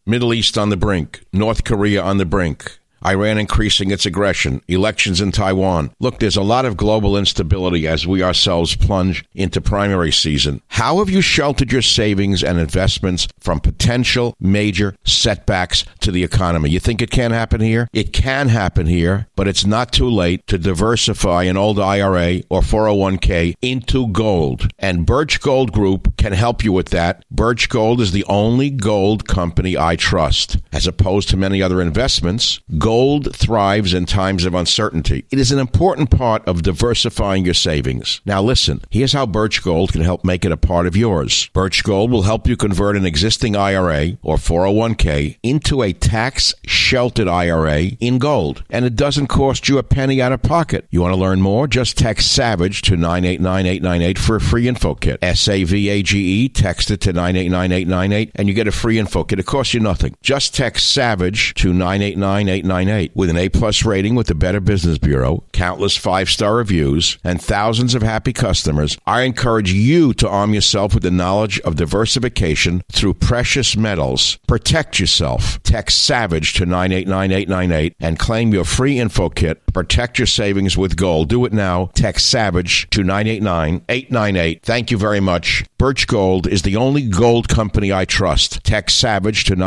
Middle East on the brink, North Korea on the brink, Iran increasing its aggression, elections in Taiwan. Look, there's a lot of global instability as we ourselves plunge into primary season. How have you sheltered your savings and investments from potential major setbacks to the economy? You think it can't happen here? It can happen here, but it's not too late to diversify an old IRA or 401k into gold. And Birch Gold Group can help you with that. Birch Gold is the only gold company I trust. As opposed to many other investments, gold thrives in times of uncertainty. It is an important part of diversifying your savings. Now listen, here's how Birch Gold can help make it a part of yours. Birch Gold will help you convert an existing IRA or 401k into a tax-sheltered IRA in gold. And it doesn't cost you a penny out of pocket. You want to learn more? Just text SAVAGE to 989898 for a free info kit. SAVAGE, text it to 989898 and you get a free info kit. It costs you nothing. Just text SAVAGE to 989898. With an A-plus rating with the Better Business Bureau, countless 5-star reviews, and thousands of happy customers, I encourage you to arm yourself with the knowledge of diversification through precious metals. Protect yourself. Text SAVAGE to 989898 and claim your free info kit. Protect your savings with gold. Do it now. Text SAVAGE to 989898. Thank you very much. Birch Gold is the only gold company I trust. Text SAVAGE to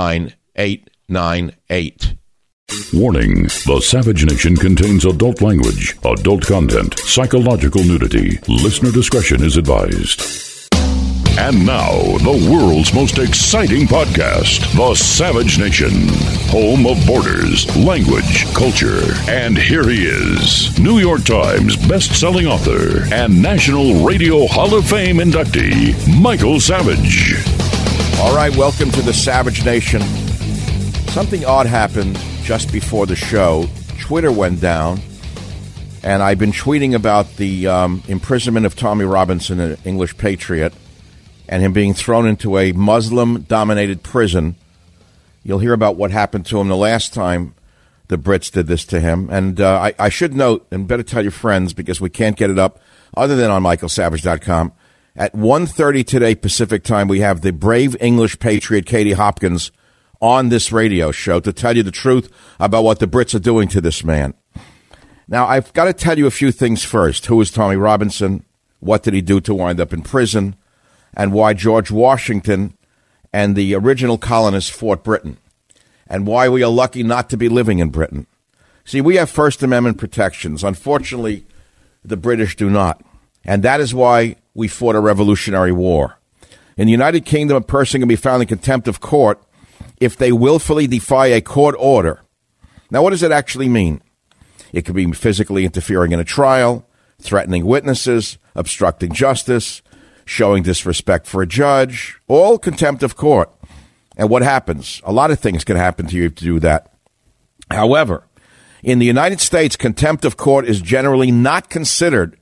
989898. Warning, the Savage Nation contains adult language, adult content, psychological nudity. Listener discretion is advised. And now, the world's most exciting podcast, The Savage Nation, home of borders, language, culture. And here he is, New York Times best-selling author and National Radio Hall of Fame inductee, Michael Savage. All right, welcome to The Savage Nation. Something odd happened just before the show. Twitter went down, and I've been tweeting about the imprisonment of Tommy Robinson, an English patriot, and him being thrown into a Muslim-dominated prison. You'll hear about what happened to him the last time the Brits did this to him. And I should note, and better tell your friends, because we can't get it up other than on michaelsavage.com, at 1:30 today Pacific time, we have the brave English patriot Katie Hopkins on this radio show to tell you the truth about what the Brits are doing to this man. Now, I've got to tell you a few things first. Who is Tommy Robinson? What did he do to wind up in prison? And why George Washington and the original colonists fought Britain? And why we are lucky not to be living in Britain. See, we have First Amendment protections. Unfortunately, the British do not. And that is why we fought a Revolutionary War. In the United Kingdom, a person can be found in contempt of court if they willfully defy a court order. Now, what does it actually mean? It could be physically interfering in a trial, threatening witnesses, obstructing justice, showing disrespect for a judge, all contempt of court. And what happens? A lot of things can happen to you if you do that. However, in the United States, contempt of court is generally not considered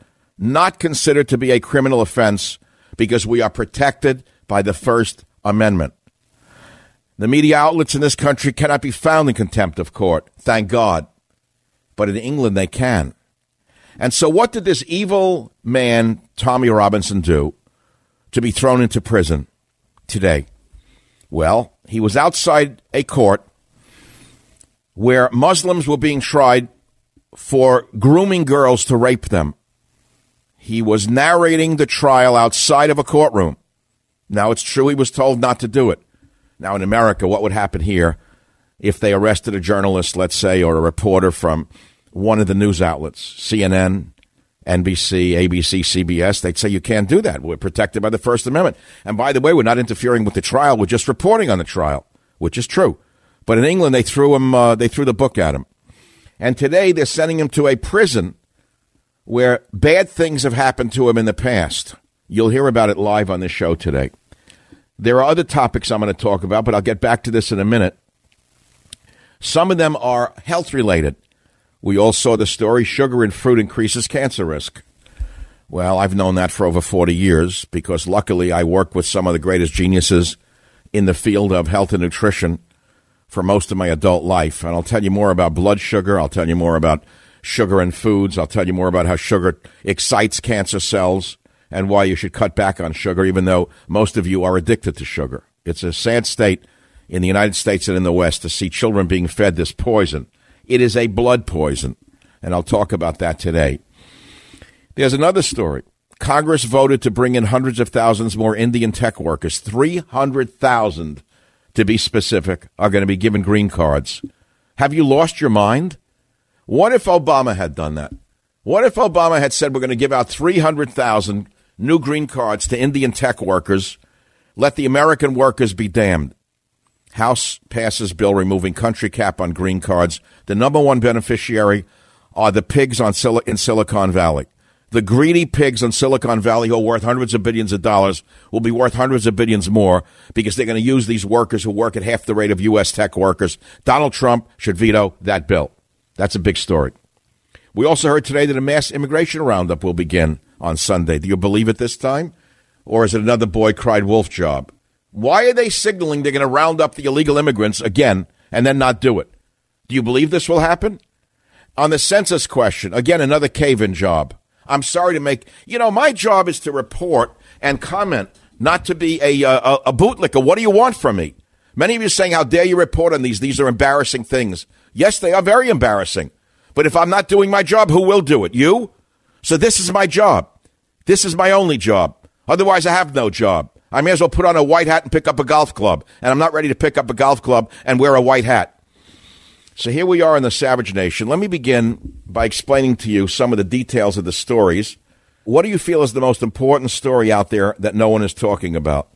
to be a criminal offense because we are protected by the First Amendment. The media outlets in this country cannot be found in contempt of court, thank God. But in England, they can. And so what did this evil man, Tommy Robinson, do to be thrown into prison today? Well, he was outside a court where Muslims were being tried for grooming girls to rape them. He was narrating the trial outside of a courtroom. Now, it's true he was told not to do it. Now, in America, what would happen here if they arrested a journalist, let's say, or a reporter from one of the news outlets, CNN, NBC, ABC, CBS? They'd say you can't do that. We're protected by the First Amendment. And by the way, we're not interfering with the trial. We're just reporting on the trial, which is true. But in England, they threw the book at him. And today, they're sending him to a prison where bad things have happened to him in the past. You'll hear about it live on this show today. There are other topics I'm going to talk about, but I'll get back to this in a minute. Some of them are health-related. We all saw the story, sugar in fruit increases cancer risk. Well, I've known that for over 40 years because luckily I worked with some of the greatest geniuses in the field of health and nutrition for most of my adult life. And I'll tell you more about blood sugar. I'll tell you more about sugar in foods. I'll tell you more about how sugar excites cancer cells and why you should cut back on sugar, even though most of you are addicted to sugar. It's a sad state in the United States and in the West to see children being fed this poison. It is a blood poison, and I'll talk about that today. There's another story. Congress voted to bring in hundreds of thousands more Indian tech workers. 300,000, to be specific, are going to be given green cards. Have you lost your mind? What if Obama had done that? What if Obama had said we're going to give out 300,000 new green cards to Indian tech workers? Let the American workers be damned. House passes bill removing country cap on green cards. The number one beneficiary are the pigs in Silicon Valley. The greedy pigs in Silicon Valley who are worth hundreds of billions of dollars will be worth hundreds of billions more because they're going to use these workers who work at half the rate of U.S. tech workers. Donald Trump should veto that bill. That's a big story. We also heard today that a mass immigration roundup will begin on Sunday. Do you believe it this time? Or is it another boy cried wolf job? Why are they signaling they're going to round up the illegal immigrants again and then not do it? Do you believe this will happen? On the census question, again, another cave-in job. I'm sorry to make, my job is to report and comment, not to be a bootlicker. What do you want from me? Many of you are saying, how dare you report on these? These are embarrassing things. Yes, they are very embarrassing. But if I'm not doing my job, who will do it? You? So this is my job. This is my only job. Otherwise, I have no job. I may as well put on a white hat and pick up a golf club. And I'm not ready to pick up a golf club and wear a white hat. So here we are in the Savage Nation. Let me begin by explaining to you some of the details of the stories. What do you feel is the most important story out there that no one is talking about?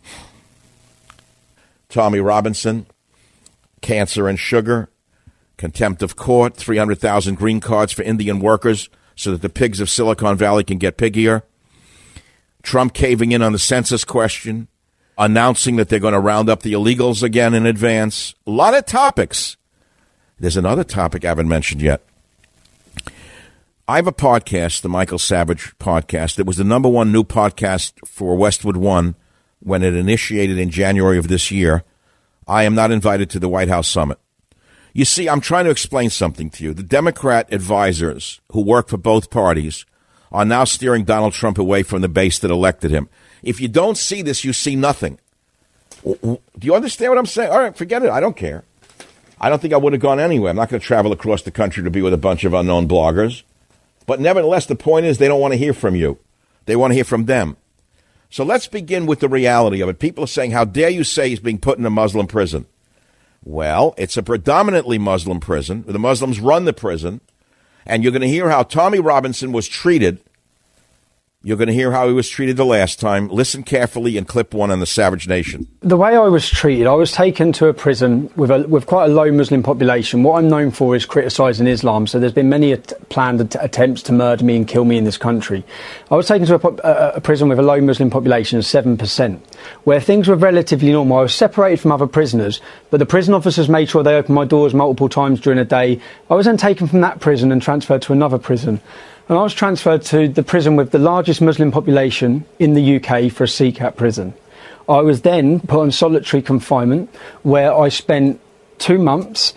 Tommy Robinson, cancer and sugar, contempt of court, 300,000 green cards for Indian workers so that the pigs of Silicon Valley can get piggier. Trump caving in on the census question, announcing that they're going to round up the illegals again in advance. A lot of topics. There's another topic I haven't mentioned yet. I have a podcast, the Michael Savage podcast. It was the number one new podcast for Westwood One when it initiated in January of this year. I am not invited to the White House summit. You see, I'm trying to explain something to you. The Democrat advisors who work for both parties are now steering Donald Trump away from the base that elected him. If you don't see this, you see nothing. Do you understand what I'm saying? All right, forget it. I don't care. I don't think I would have gone anywhere. I'm not going to travel across the country to be with a bunch of unknown bloggers. But nevertheless, the point is they don't want to hear from you. They want to hear from them. So let's begin with the reality of it. People are saying, how dare you say he's being put in a Muslim prison? Well, it's a predominantly Muslim prison. The Muslims run the prison. And you're going to hear how Tommy Robinson was treated. You're going to hear how he was treated the last time. Listen carefully in clip one on the Savage Nation. The way I was treated, I was taken to a prison with quite a low Muslim population. What I'm known for is criticising Islam, so there's been many planned attempts to murder me and kill me in this country. I was taken to a prison with a low Muslim population of 7%, where things were relatively normal. I was separated from other prisoners, but the prison officers made sure they opened my doors multiple times during the day. I was then taken from that prison and transferred to another prison. And I was transferred to the prison with the largest Muslim population in the UK for a CCAT prison. I was then put on solitary confinement, where I spent 2 months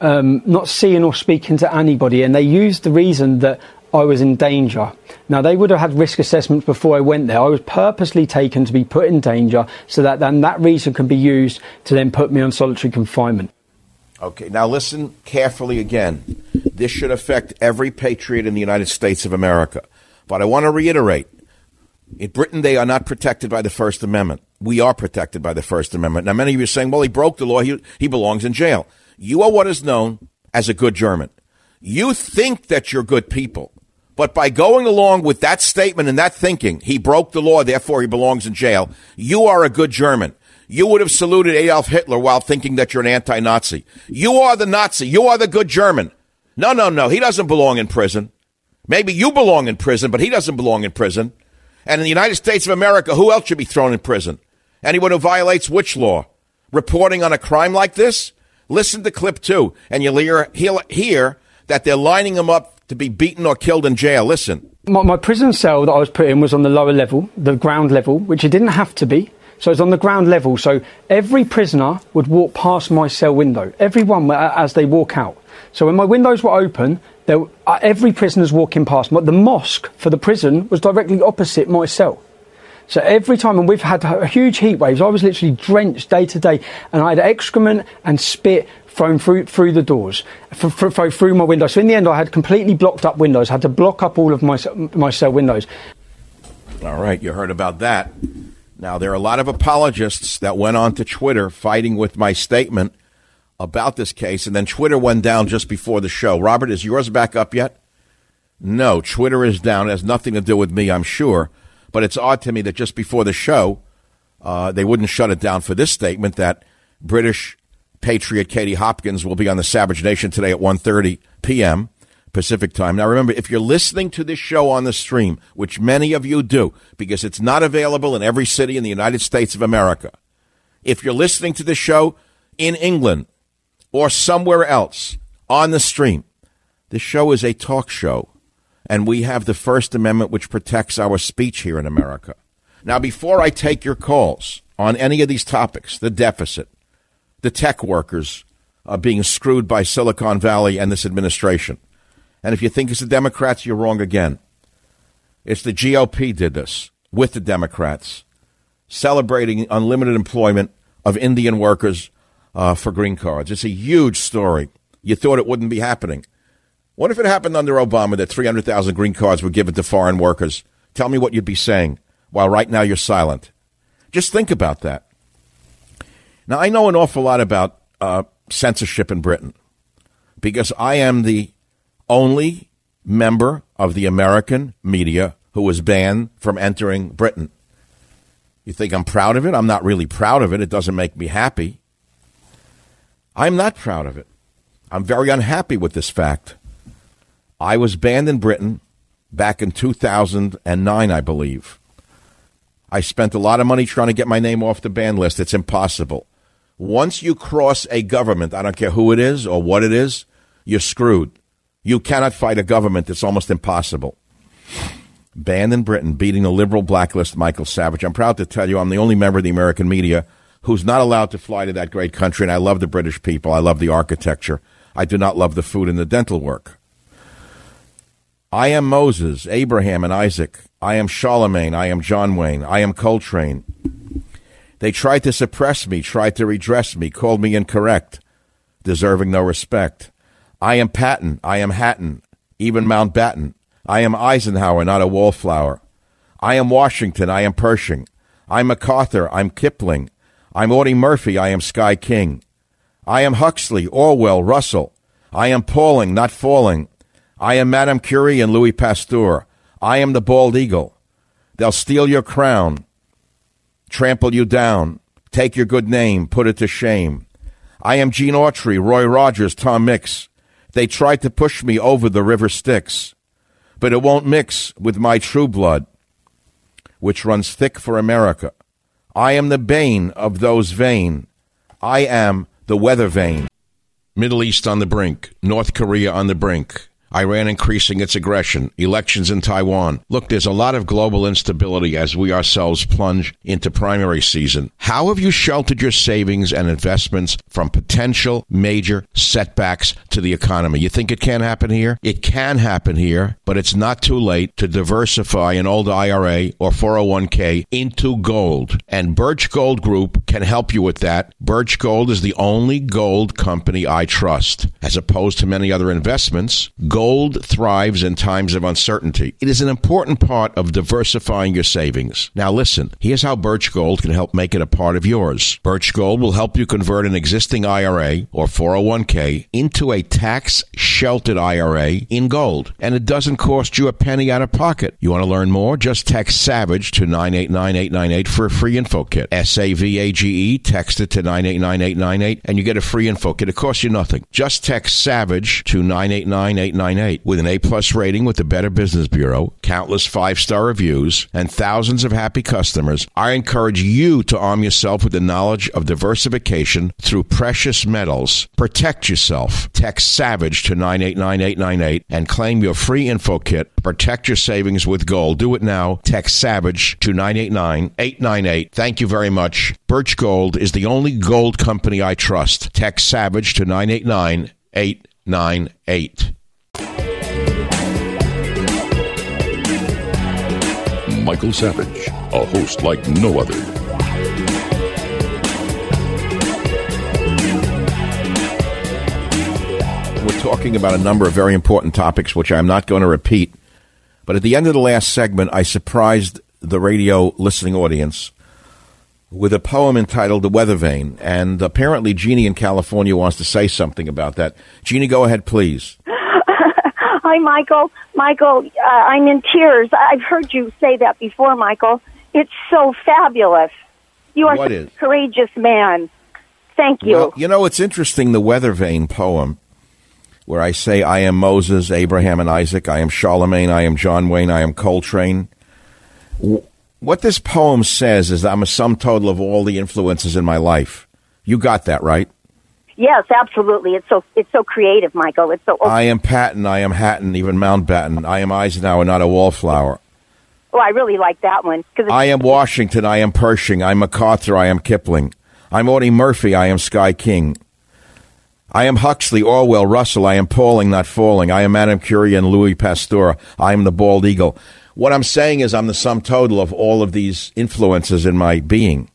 not seeing or speaking to anybody, and they used the reason that I was in danger. Now, they would have had risk assessments before I went there. I was purposely taken to be put in danger so that then that reason can be used to then put me on solitary confinement. Okay, now listen carefully again. This should affect every patriot in the United States of America. But I want to reiterate, in Britain, they are not protected by the First Amendment. We are protected by the First Amendment. Now, many of you are saying, well, he broke the law. He belongs in jail. You are what is known as a good German. You think that you're good people. But by going along with that statement and that thinking, he broke the law, therefore he belongs in jail, you are a good German. You would have saluted Adolf Hitler while thinking that you're an anti-Nazi. You are the Nazi. You are the good German. No. He doesn't belong in prison. Maybe you belong in prison, but he doesn't belong in prison. And in the United States of America, who else should be thrown in prison? Anyone who violates which law? Reporting on a crime like this? Listen to clip 2, and you'll hear that they're lining him up to be beaten or killed in jail. Listen. My prison cell that I was put in was on the lower level, the ground level, which it didn't have to be. So it's on the ground level. So every prisoner would walk past my cell window, everyone as they walk out. So when my windows were open, every prisoner's walking past. The mosque for the prison was directly opposite my cell. So every time, and we've had huge heat waves, I was literally drenched day to day, and I had excrement and spit thrown through the doors, through my windows. So in the end, I had completely blocked up windows, had to block up all of my cell windows. All right, you heard about that. Now, there are a lot of apologists that went on to Twitter fighting with my statement about this case, and then Twitter went down just before the show. Robert, is yours back up yet? No, Twitter is down. It has nothing to do with me, I'm sure. But it's odd to me that just before the show, they wouldn't shut it down for this statement that British patriot Katie Hopkins will be on the Savage Nation today at 1:30 p.m. Pacific time. Now, remember, if you're listening to this show on the stream, which many of you do, because it's not available in every city in the United States of America, if you're listening to this show in England or somewhere else on the stream, this show is a talk show, and we have the First Amendment, which protects our speech here in America. Now, before I take your calls on any of these topics, the deficit, the tech workers being screwed by Silicon Valley and this administration, and if you think it's the Democrats, you're wrong again. It's the GOP did this with the Democrats, celebrating unlimited employment of Indian workers for green cards. It's a huge story. You thought it wouldn't be happening. What if it happened under Obama that 300,000 green cards were given to foreign workers? Tell me what you'd be saying, while right now you're silent. Just think about that. Now, I know an awful lot about censorship in Britain, because I am the only member of the American media who was banned from entering Britain. You think I'm proud of it? I'm not really proud of it. It doesn't make me happy. I'm not proud of it. I'm very unhappy with this fact. I was banned in Britain back in 2009, I believe. I spent a lot of money trying to get my name off the ban list. It's impossible. Once you cross a government, I don't care who it is or what it is, you're screwed. You cannot fight a government. It's almost impossible. Banned in Britain, beating the liberal blacklist, Michael Savage. I'm proud to tell you I'm the only member of the American media who's not allowed to fly to that great country, and I love the British people. I love the architecture. I do not love the food and the dental work. I am Moses, Abraham, and Isaac. I am Charlemagne. I am John Wayne. I am Coltrane. They tried to suppress me, tried to redress me, called me incorrect, deserving no respect. I am Patton. I am Hatton, even Mountbatten. I am Eisenhower, not a wallflower. I am Washington. I am Pershing. I'm MacArthur. I'm Kipling. I'm Audie Murphy. I am Sky King. I am Huxley, Orwell, Russell. I am Pauling, not falling. I am Madame Curie and Louis Pasteur. I am the bald eagle. They'll steal your crown, trample you down, take your good name, put it to shame. I am Gene Autry, Roy Rogers, Tom Mix. They tried to push me over the river Styx, but it won't mix with my true blood, which runs thick for America. I am the bane of those vain. I am the weather vane. Middle East on the brink, North Korea on the brink. Iran increasing its aggression, elections in Taiwan. Look, there's a lot of global instability as we ourselves plunge into primary season. How have you sheltered your savings and investments from potential major setbacks to the economy? You think it can't happen here? It can happen here, but it's not too late to diversify an old IRA or 401k into gold. And Birch Gold Group can help you with that. Birch Gold is the only gold company I trust. As opposed to many other investments, gold thrives in times of uncertainty. It is an important part of diversifying your savings. Now listen, here's how Birch Gold can help make it a part of yours. Birch Gold will help you convert an existing IRA or 401k into a tax-sheltered IRA in gold. And it doesn't cost you a penny out of pocket. You want to learn more? Just text SAVAGE to 989-898 for a free info kit. SAVAGE, text it to 989-898 and you get a free info kit. It costs you nothing. Just text SAVAGE to 989-898. With an A+ rating with the Better Business Bureau, countless 5-star reviews, and thousands of happy customers, I encourage you to arm yourself with the knowledge of diversification through precious metals. Protect yourself. Text SAVAGE to 989-898 and claim your free info kit. Protect your savings with gold. Do it now. Text SAVAGE to 989-898. Thank you very much. Birch Gold is the only gold company I trust. Text SAVAGE to 989-898. Michael Savage, a host like no other. We're talking about a number of very important topics, which I'm not going to repeat. But at the end of the last segment, I surprised the radio listening audience with a poem entitled The Weather Vane. And apparently Jeannie in California wants to say something about that. Jeannie, go ahead, please. Hi, Michael. Michael, I'm in tears. I've heard you say that before, Michael. It's so fabulous. You are a courageous man. Thank you. Well, you know, it's interesting, the Weather Vane poem, where I say, I am Moses, Abraham, and Isaac. I am Charlemagne. I am John Wayne. I am Coltrane. What this poem says is I'm a sum total of all the influences in my life. You got that, right? Yes, absolutely. It's so creative, Michael. It's so. I am Patton. I am Hatton. Even Mountbatten. I am Eisenhower, not a wallflower. Oh, I really like that one. I am Washington. I am Pershing. I am MacArthur. I am Kipling. I'm Audie Murphy. I am Sky King. I am Huxley, Orwell, Russell. I am Pauling, not falling. I am Madame Curie and Louis Pasteur. I am the bald eagle. What I'm saying is I'm the sum total of all of these influences in my being.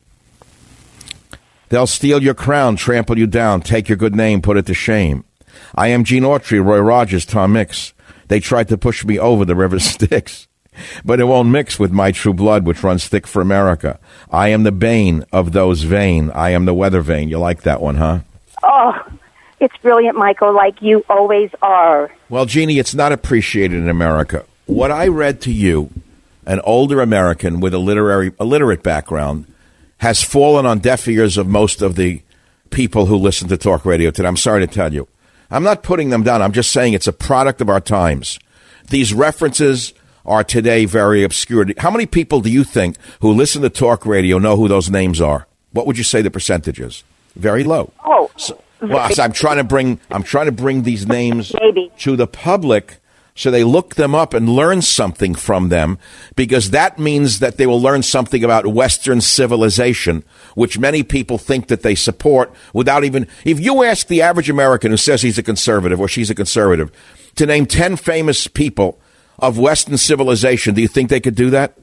They'll steal your crown, trample you down, take your good name, put it to shame. I am Gene Autry, Roy Rogers, Tom Mix. They tried to push me over the river Styx, but it won't mix with my true blood, which runs thick for America. I am the bane of those vain. I am the weather vane. You like that one, huh? Oh, it's brilliant, Michael, like you always are. Well, Jeannie, it's not appreciated in America. What I read to you, an older American with a literate background, has fallen on deaf ears of most of the people who listen to talk radio today. I'm sorry to tell you. I'm not putting them down. I'm just saying it's a product of our times. These references are today very obscure. How many people do you think who listen to talk radio know who those names are? What would you say the percentage is? Very low. Oh. Well, so I'm trying to bring these names Maybe. to the public so they look them up and learn something from them, because that means that they will learn something about Western civilization, which many people think that they support without even... If you ask the average American who says he's a conservative or she's a conservative to name 10 famous people of Western civilization, do you think they could do that?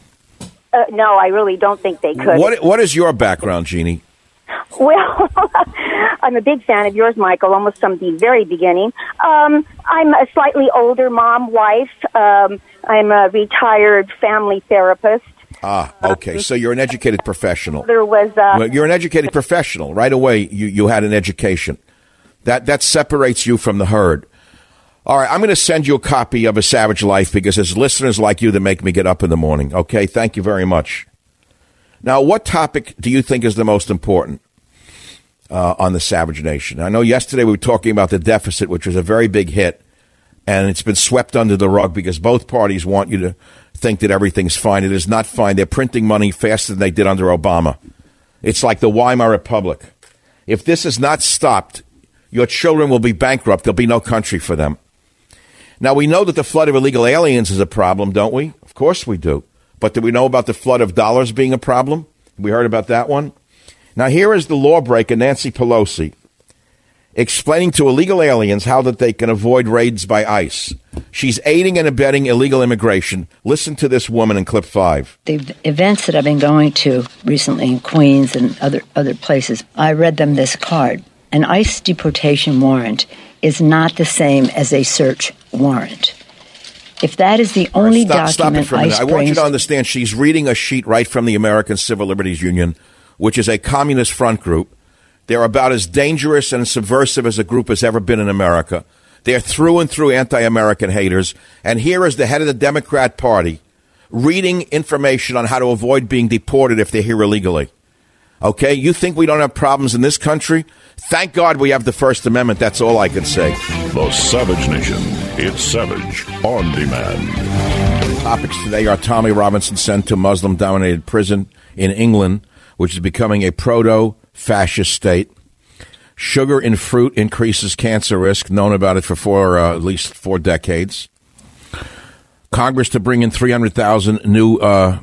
No, I really don't think they could. What is your background, Jeannie? Well, I'm a big fan of yours, Michael, almost from the very beginning. I'm a slightly older mom, wife. I'm a retired family therapist. Okay. So you're an educated professional. You're an educated professional. Right away, you had an education. That separates you from the herd. All right, I'm going to send you a copy of A Savage Life because it's listeners like you that make me get up in the morning. Okay, thank you very much. Now, what topic do you think is the most important on the Savage Nation? I know yesterday we were talking about the deficit, which was a very big hit, and it's been swept under the rug because both parties want you to think that everything's fine. It is not fine. They're printing money faster than they did under Obama. It's like the Weimar Republic. If this is not stopped, your children will be bankrupt. There'll be no country for them. Now, we know that the flood of illegal aliens is a problem, don't we? Of course we do. But do we know about the flood of dollars being a problem? We heard about that one. Now, here is the lawbreaker, Nancy Pelosi, explaining to illegal aliens how that they can avoid raids by ICE. She's aiding and abetting illegal immigration. Listen to this woman in clip 5. The events that I've been going to recently in Queens and other places, I read them this card. An ICE deportation warrant is not the same as a search warrant. If that is the only document stop it for a minute. ICE I want you to understand she's reading a sheet right from the American Civil Liberties Union, which is a communist front group. They're about as dangerous and subversive as a group has ever been in America. They're through and through anti-American haters. And here is the head of the Democrat Party reading information on how to avoid being deported if they're here illegally. Okay, you think we don't have problems in this country? Thank God we have the First Amendment. That's all I can say. The Savage Nation. It's Savage on Demand. Topics today are Tommy Robinson sent to Muslim-dominated prison in England, which is becoming a proto-fascist state. Sugar in fruit increases cancer risk. Known about it for at least 4 decades. Congress to bring in 300,000 new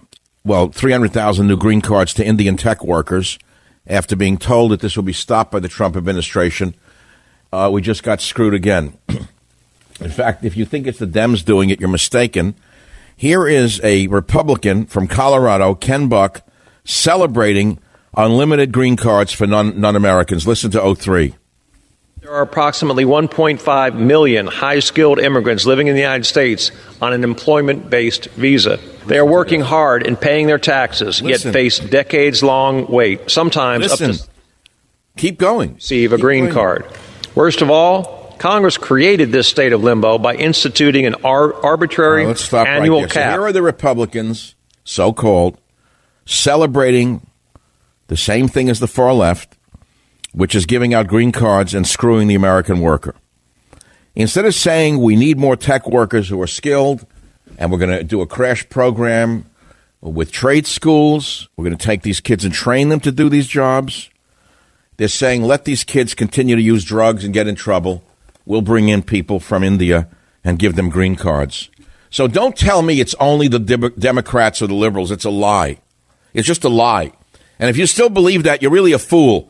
green cards to Indian tech workers after being told that this will be stopped by the Trump administration. We just got screwed again. In fact, if you think it's the Dems doing it, you're mistaken. Here is a Republican from Colorado, Ken Buck, celebrating unlimited green cards for non-Americans. Listen to 03. There are approximately 1.5 million high-skilled immigrants living in the United States on an employment-based visa. They are working hard and paying their taxes, yet face decades-long wait, sometimes up to keep going. Receive a green card. Worst of all, Congress created this state of limbo by instituting an arbitrary annual cap. So here are the Republicans, so-called, celebrating the same thing as the far left, which is giving out green cards and screwing the American worker. Instead of saying we need more tech workers who are skilled and we're going to do a crash program with trade schools, we're going to take these kids and train them to do these jobs, they're saying let these kids continue to use drugs and get in trouble. We'll bring in people from India and give them green cards. So don't tell me it's only the Democrats or the liberals. It's a lie. It's just a lie. And if you still believe that, you're really a fool.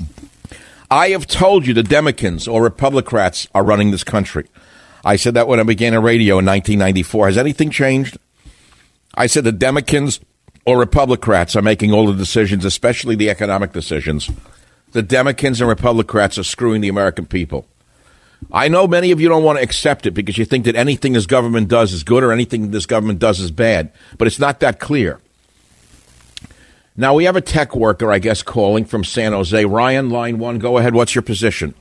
I have told you the Democrats or Republicans are running this country. I said that when I began in radio in 1994. Has anything changed? I said the Democrats or Republicans are making all the decisions, especially the economic decisions. The Democrats and Republicans are screwing the American people. I know many of you don't want to accept it because you think that anything this government does is good or anything this government does is bad, but it's not that clear. Now, we have a tech worker, I guess, calling from San Jose. Ryan, line 1, go ahead. What's your position?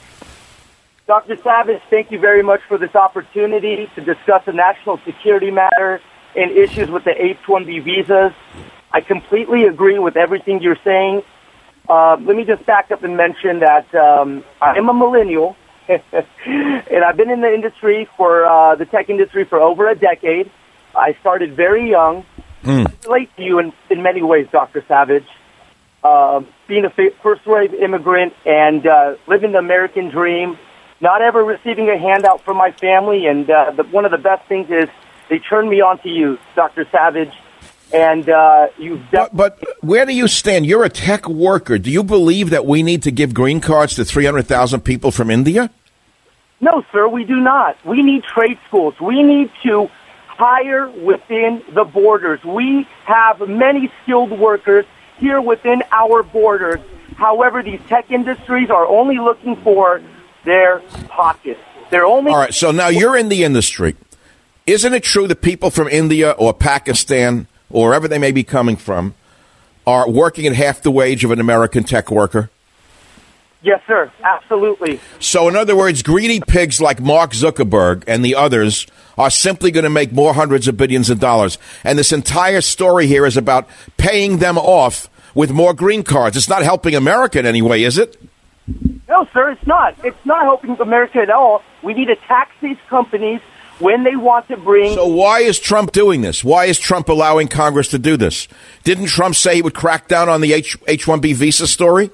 Dr. Savage, thank you very much for this opportunity to discuss a national security matter and issues with the H-1B visas. I completely agree with everything you're saying. Let me just back up and mention that I am a millennial. And I've been in the industry the tech industry for over a decade. I started very young. I relate to you in many ways, Dr. Savage. Being a first-wave immigrant and living the American dream, not ever receiving a handout from my family. And one of the best things is they turned me on to you, Dr. Savage. And But where do you stand? You're a tech worker. Do you believe that we need to give green cards to 300,000 people from India? No, sir, we do not. We need trade schools. We need to hire within the borders. We have many skilled workers here within our borders. However, these tech industries are only looking for their pockets. They're only... All right, so now you're in the industry. Isn't it true that people from India or Pakistan or wherever they may be coming from are working at half the wage of an American tech worker? Yes, sir. Absolutely. So, in other words, greedy pigs like Mark Zuckerberg and the others are simply going to make more hundreds of billions of dollars. And this entire story here is about paying them off with more green cards. It's not helping America in any way, is it? No, sir, it's not. It's not helping America at all. We need to tax these companies when they want to bring... So why is Trump doing this? Why is Trump allowing Congress to do this? Didn't Trump say he would crack down on the H-1B visa story?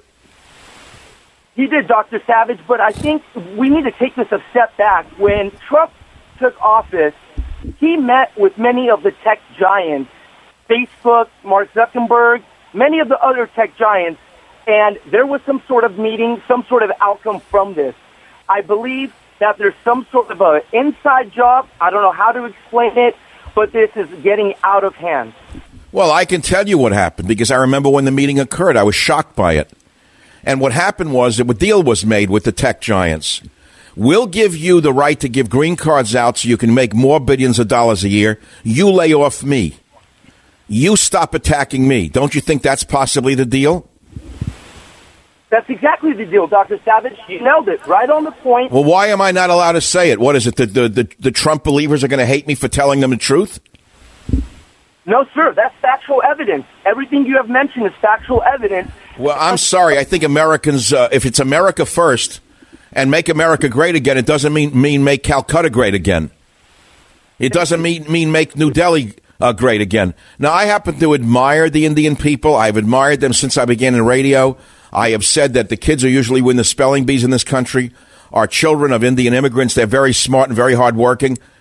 He did, Dr. Savage, but I think we need to take this a step back. When Trump took office, he met with many of the tech giants, Facebook, Mark Zuckerberg, many of the other tech giants, and there was some sort of meeting, some sort of outcome from this. I believe that there's some sort of an inside job. I don't know how to explain it, but this is getting out of hand. Well, I can tell you what happened because I remember when the meeting occurred. I was shocked by it. And what happened was that a deal was made with the tech giants. We'll give you the right to give green cards out so you can make more billions of dollars a year. You lay off me. You stop attacking me. Don't you think that's possibly the deal? That's exactly the deal, Dr. Savage. You nailed it right on the point. Well, why am I not allowed to say it? What is it? The Trump believers are going to hate me for telling them the truth? No, sir. That's factual evidence. Everything you have mentioned is factual evidence. Well, I'm sorry. I think Americans, if it's America first and make America great again, it doesn't mean make Calcutta great again. It doesn't mean make New Delhi great again. Now, I happen to admire the Indian people. I've admired them since I began in radio. I have said that the kids who usually win the spelling bees in this country are children of Indian immigrants. They're very smart and very hardworking.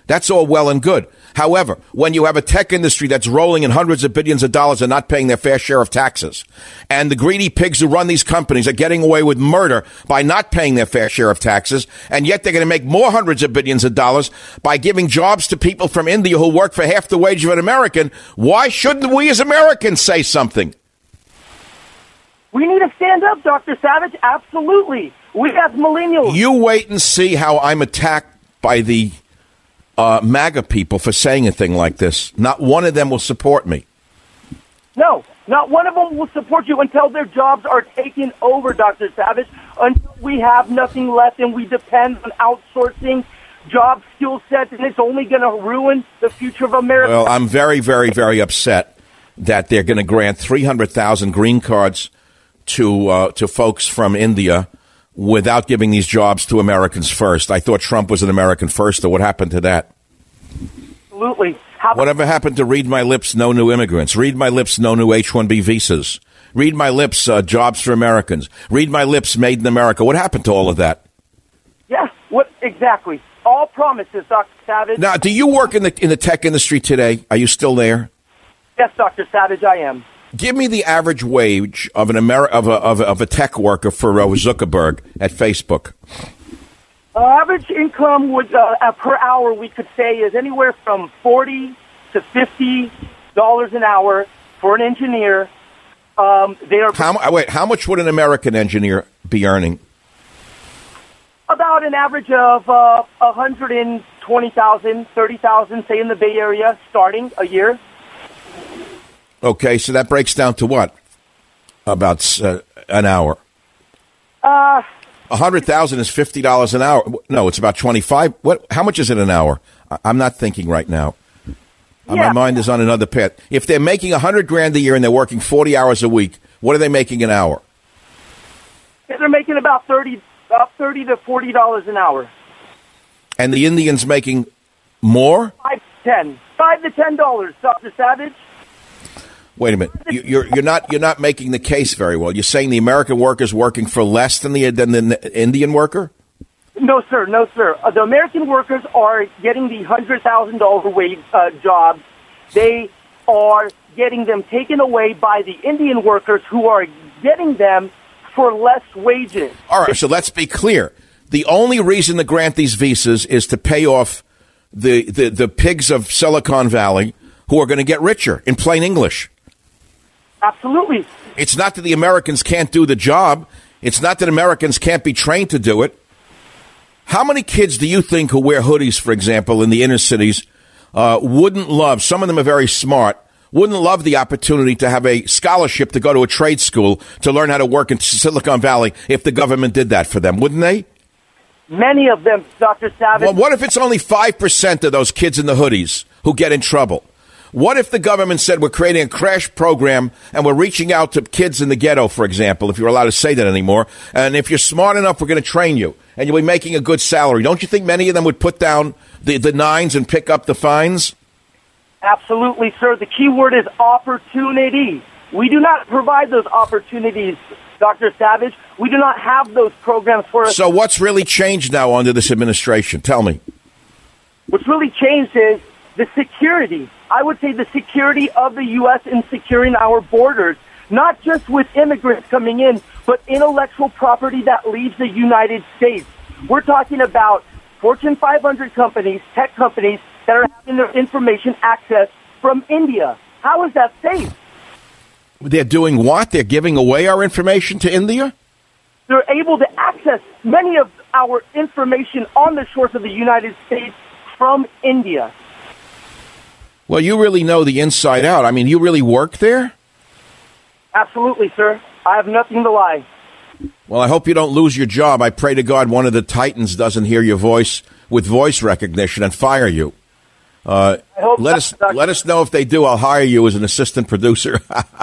That's all well and good. However, when you have a tech industry that's rolling in hundreds of billions of dollars and not paying their fair share of taxes, and the greedy pigs who run these companies are getting away with murder by not paying their fair share of taxes, and yet they're going to make more hundreds of billions of dollars by giving jobs to people from India who work for half the wage of an American, why shouldn't we as Americans say something? We need to stand up, Dr. Savage. Absolutely. We as millennials. You wait and see how I'm attacked by the MAGA people for saying a thing like this. Not one of them will support me. No, not one of them will support you until their jobs are taken over, Dr. Savage, until we have nothing left and we depend on outsourcing job skill sets, and it's only going to ruin the future of America. Well, I'm very, very, very upset that they're going to grant 300,000 green cards to folks from India without giving these jobs to Americans first. I thought Trump was an American first, or what happened to that? Absolutely. Whatever happened to read my lips, no new immigrants? Read my lips, no new H-1B visas. Read my lips, jobs for Americans. Read my lips, made in America. What happened to all of that? Yeah, what exactly? All promises, Dr. Savage. Now, do you work in the tech industry today? Are you still there? Yes, Dr. Savage, I am. Give me the average wage of an of a tech worker for Zuckerberg at Facebook. Average income would per hour, we could say, is anywhere from $40 to $50 an hour for an engineer. They are how much would an American engineer be about an average of 120,000, 30,000, say in the Bay Area, starting a year. Okay, so that breaks down to what? About an hour. 100,000 is $50 an hour. No, it's about 25. What? How much is it an hour? I'm not thinking right now. My mind is on another path. If they're making $100,000 a year and they're working 40 hours a week, what are they making an hour? They're making about $30 to $40 an hour. And the Indians making more? $5 to $10, Dr. Savage. Wait a minute. You're not making the case very well. You're saying the American worker is working for less than the Indian worker? No, sir. No, sir. The American workers are getting the $100,000 wage jobs. They are getting them taken away by the Indian workers who are getting them for less wages. All right. So let's be clear. The only reason to grant these visas is to pay off the pigs of Silicon Valley who are going to get richer, in plain English. Absolutely. It's not that the Americans can't do the job. It's not that Americans can't be trained to do it. How many kids do you think who wear hoodies, for example, in the inner cities, wouldn't love, some of them are very smart, wouldn't love the opportunity to have a scholarship to go to a trade school to learn how to work in Silicon Valley if the government did that for them, wouldn't they? Many of them, Dr. Savage. Well, what if it's only 5% of those kids in the hoodies who get in trouble? What if the government said we're creating a crash program and we're reaching out to kids in the ghetto, for example, if you're allowed to say that anymore, and if you're smart enough, we're going to train you, and you'll be making a good salary. Don't you think many of them would put down the nines and pick up the fines? Absolutely, sir. The key word is opportunity. We do not provide those opportunities, Dr. Savage. We do not have those programs for us. So what's really changed now under this administration? Tell me. What's really changed is the security. I would say the security of the U.S. in securing our borders, not just with immigrants coming in, but intellectual property that leaves the United States. We're talking about Fortune 500 companies, tech companies, that are having their information accessed from India. How is that safe? They're doing what? They're giving away our information to India? They're able to access many of our information on the shores of the United States from India. Well, you really know the inside out. I mean, you really work there? Absolutely, sir. I have nothing to lie. Well, I hope you don't lose your job. I pray to God one of the Titans doesn't hear your voice with voice recognition and fire you. Let us know if they do. I'll hire you as an assistant producer,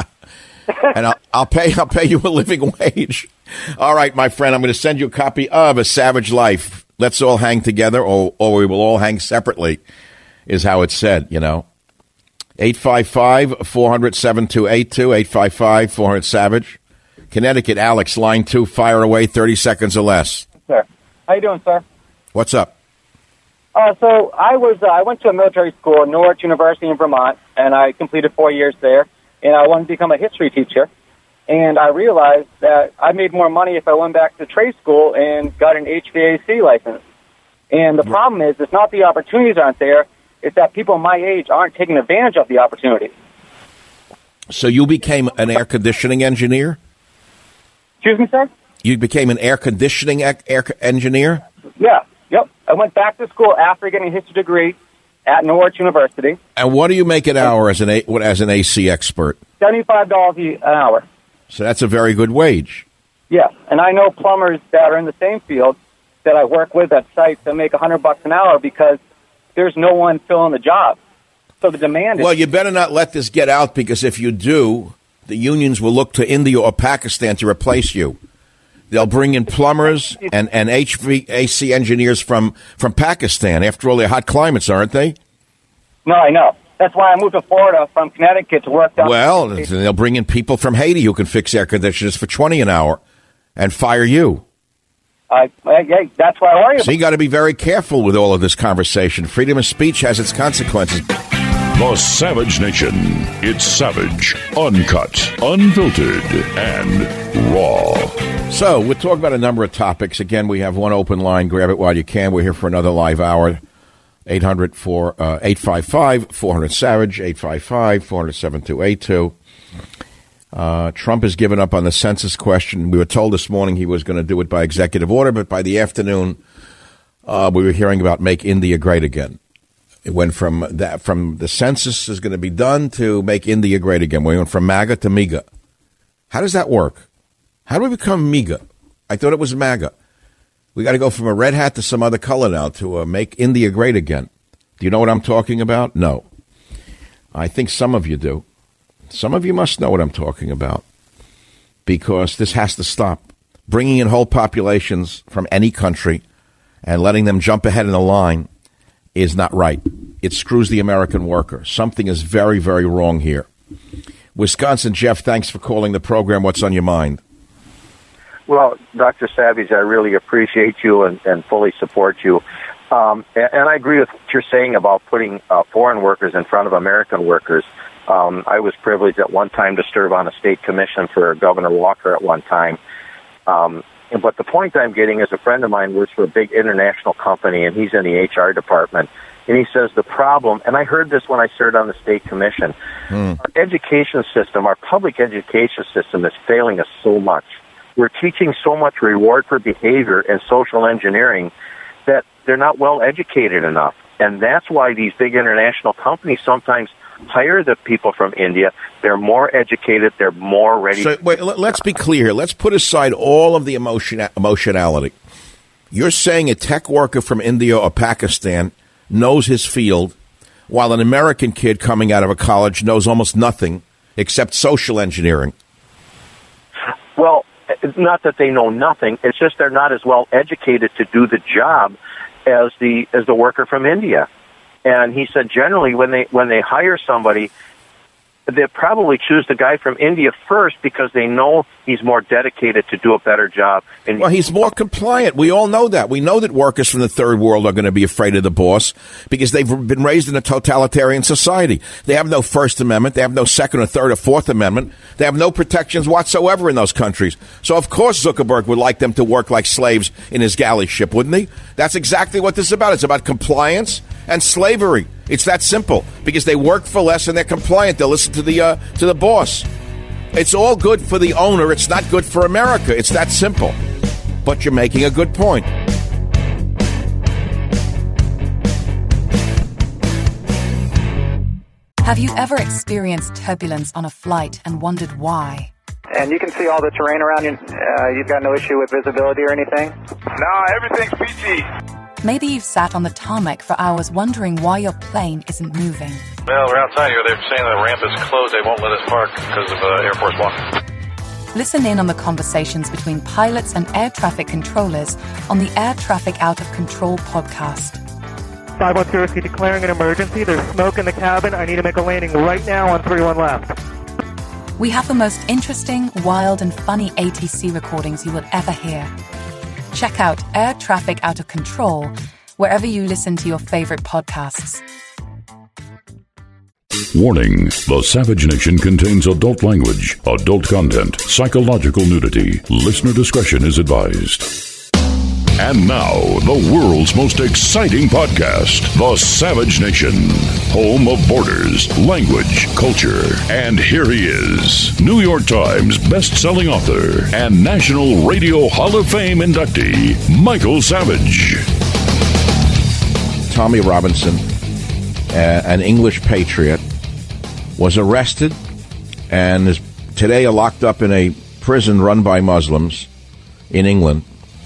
and I'll pay you a living wage. All right, my friend. I'm going to send you a copy of A Savage Life. Let's all hang together, or we will all hang separately, is how it's said. 855-400-7282, 855-400-SAVAGE. Connecticut, Alex, line 2, fire away, 30 seconds or less. Sir, how you doing, sir? What's up? So I went to a military school at Norwich University in Vermont, and I completed 4 years there, and I wanted to become a history teacher. And I realized that I made more money if I went back to trade school and got an HVAC license. And the problem is, it's not the opportunities aren't there, it's that people my age aren't taking advantage of the opportunities. So you became an air conditioning engineer? Excuse me, sir? You became an air conditioning engineer? Yeah, yep. I went back to school after getting a history degree at Norwich University. And what do you make an hour as an AC expert? $75 an hour. So that's a very good wage. Yes, and I know plumbers that are in the same field that I work with at sites that make $100 an hour because there's no one filling the job. So the demand is... Well, you better not let this get out, because if you do, the unions will look to India or Pakistan to replace you. They'll bring in plumbers and HVAC engineers from Pakistan. After all, they're hot climates, aren't they? No, I know. That's why I moved to Florida from Connecticut to work down. Well, they'll bring in people from Haiti who can fix air conditioners for $20 an hour and fire you. That's why I worry about. So you got to be very careful with all of this conversation. Freedom of speech has its consequences. The Savage Nation. It's savage, uncut, unfiltered, and raw. So we're talking about a number of topics. Again, we have one open line. Grab it while you can. We're here for another live hour. 855-400-SAVAGE, 855-400-7282. Trump has given up on the census question. We were told this morning he was going to do it by executive order, but by the afternoon, we were hearing about Make India Great Again. It went from the census is going to be done to Make India Great Again. We went from MAGA to MEGA. How does that work? How do we become MEGA? I thought it was MAGA. We got to go from a red hat to some other color now to Make India Great Again. Do you know what I'm talking about? No. I think some of you do. Some of you must know what I'm talking about, because this has to stop. Bringing in whole populations from any country and letting them jump ahead in the line is not right. It screws the American worker. Something is very, very wrong here. Wisconsin, Jeff, thanks for calling the program. What's on your mind? Well, Dr. Savage, I really appreciate you and fully support you. And I agree with what you're saying about putting foreign workers in front of American workers. I was privileged at one time to serve on a state commission for Governor Walker at one time. But the point I'm getting is a friend of mine works for a big international company, and he's in the HR department. And he says the problem, and I heard this when I served on the state commission, our education system, our public education system is failing us so much. We're teaching so much reward for behavior and social engineering that they're not well educated enough. And that's why these big international companies sometimes hire the people from India. They're more educated. They're more ready. So, wait, let's be clear here. Let's put aside all of the emotionality. You're saying a tech worker from India or Pakistan knows his field, while an American kid coming out of a college knows almost nothing except social engineering. Well, it's not that they know nothing. It's just they're not as well educated to do the job as the worker from India. And he said generally when they hire somebody, they probably choose the guy from India first because they know he's more dedicated to do a better job. And well, he's more compliant. We all know that. We know that workers from the third world are going to be afraid of the boss because they've been raised in a totalitarian society. They have no First Amendment. They have no Second or Third or Fourth Amendment. They have no protections whatsoever in those countries. So, of course, Zuckerberg would like them to work like slaves in his galley ship, wouldn't he? That's exactly what this is about. It's about compliance and slavery. It's that simple because they work for less and they're compliant. They'll listen to the boss. It's all good for the owner. It's not good for America. It's that simple. But you're making a good point. Have you ever experienced turbulence on a flight and wondered why? And you can see all the terrain around you. You've got no issue with visibility or anything? No, everything's peachy. Maybe you've sat on the tarmac for hours wondering why your plane isn't moving. Well, we're outside here. They're saying the ramp is closed. They won't let us park because of Air Force One. Listen in on the conversations between pilots and air traffic controllers on the Air Traffic Out of Control podcast. 510, declaring an emergency. There's smoke in the cabin. I need to make a landing right now on 31 left. We have the most interesting, wild, and funny ATC recordings you will ever hear. Check out Air Traffic Out of Control wherever you listen to your favorite podcasts. Warning, the Savage Nation contains adult language, adult content, psychological nudity. Listener discretion is advised. And now, the world's most exciting podcast, The Savage Nation, home of borders, language, culture. And here he is, New York Times best-selling author and National Radio Hall of Fame inductee, Michael Savage. Tommy Robinson, an English patriot, was arrested and is today locked up in a prison run by Muslims in England.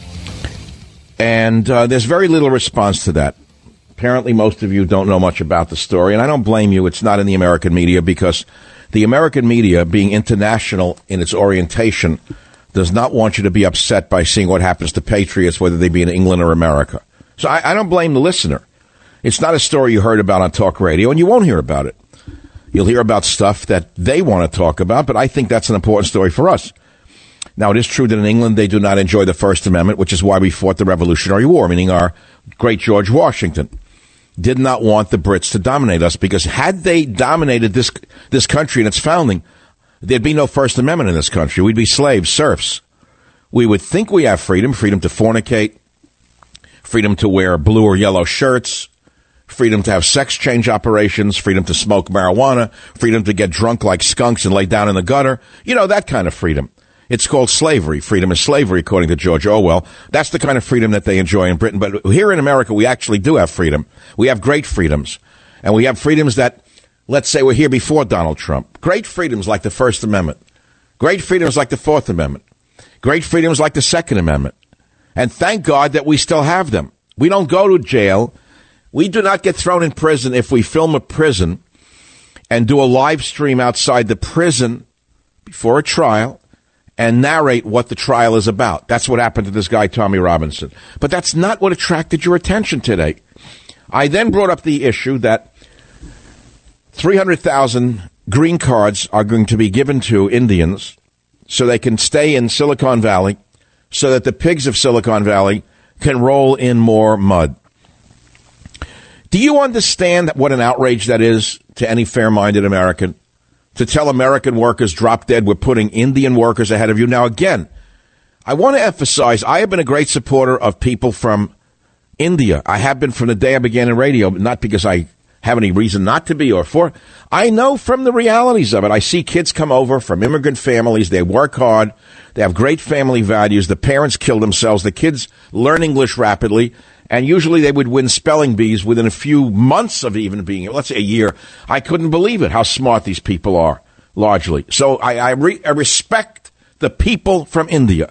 And there's very little response to that. Apparently, most of you don't know much about the story, and I don't blame you. It's not in the American media because the American media, being international in its orientation, does not want you to be upset by seeing what happens to patriots, whether they be in England or America. So I don't blame the listener. It's not a story you heard about on talk radio, and you won't hear about it. You'll hear about stuff that they want to talk about, but I think that's an important story for us. Now, it is true that in England they do not enjoy the First Amendment, which is why we fought the Revolutionary War, meaning our great George Washington did not want the Brits to dominate us, because had they dominated this country in its founding, there'd be no First Amendment in this country. We'd be slaves, serfs. We would think we have freedom to fornicate, freedom to wear blue or yellow shirts, freedom to have sex change operations, freedom to smoke marijuana, freedom to get drunk like skunks and lay down in the gutter. You know, that kind of freedom. It's called slavery. Freedom is slavery, according to George Orwell. That's the kind of freedom that they enjoy in Britain. But here in America, we actually do have freedom. We have great freedoms. And we have freedoms that, let's say, were here before Donald Trump. Great freedoms like the First Amendment. Great freedoms like the Fourth Amendment. Great freedoms like the Second Amendment. And thank God that we still have them. We don't go to jail. We do not get thrown in prison if we film a prison and do a live stream outside the prison before a trial and narrate what the trial is about. That's what happened to this guy, Tommy Robinson. But that's not what attracted your attention today. I then brought up the issue that 300,000 green cards are going to be given to Indians so they can stay in Silicon Valley, so that the pigs of Silicon Valley can roll in more mud. Do you understand what an outrage that is to any fair-minded American? To tell American workers, drop dead, we're putting Indian workers ahead of you. Now, again, I want to emphasize, I have been a great supporter of people from India. I have been from the day I began in radio, not because I have any reason not to be or for. I know from the realities of it. I see kids come over from immigrant families. They work hard. They have great family values. The parents kill themselves. The kids learn English rapidly. And usually they would win spelling bees within a few months of even being, let's say a year. I couldn't believe it, how smart these people are, largely. So I respect the people from India.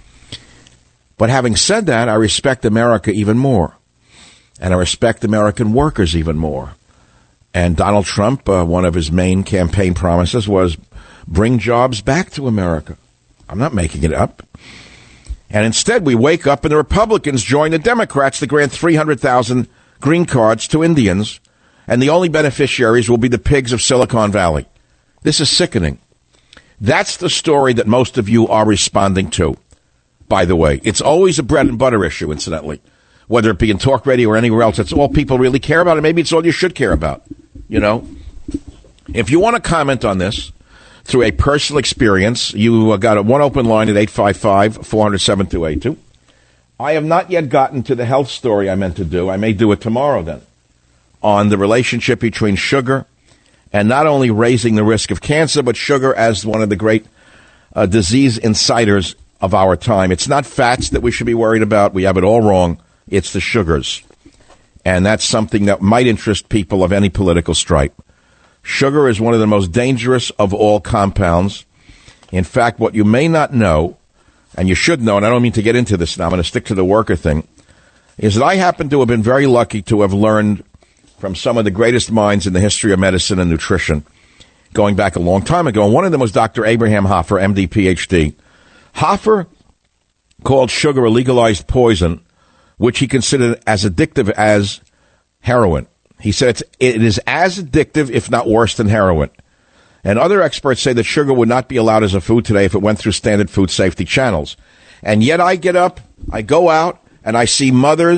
But having said that, I respect America even more. And I respect American workers even more. And Donald Trump, one of his main campaign promises was bring jobs back to America. I'm not making it up. And instead, we wake up and the Republicans join the Democrats to grant 300,000 green cards to Indians, and the only beneficiaries will be the pigs of Silicon Valley. This is sickening. That's the story that most of you are responding to, by the way. It's always a bread and butter issue, incidentally, whether it be in talk radio or anywhere else. It's all people really care about, and maybe it's all you should care about, you know. If you want to comment on this through a personal experience, you got one open line at 855-400-7282. I have not yet gotten to the health story I meant to do. I may do it tomorrow then, on the relationship between sugar and not only raising the risk of cancer, but sugar as one of the great disease inciters of our time. It's not fats that we should be worried about. We have it all wrong. It's the sugars. And that's something that might interest people of any political stripe. Sugar is one of the most dangerous of all compounds. In fact, what you may not know, and you should know, and I don't mean to get into this now, I'm going to stick to the worker thing, is that I happen to have been very lucky to have learned from some of the greatest minds in the history of medicine and nutrition, going back a long time ago. And one of them was Dr. Abraham Hoffer, MD, PhD. Hoffer called sugar a legalized poison, which he considered as addictive as heroin. He said it is as addictive, if not worse, than heroin. And other experts say that sugar would not be allowed as a food today if it went through standard food safety channels. And yet I get up, I go out, and I see mothers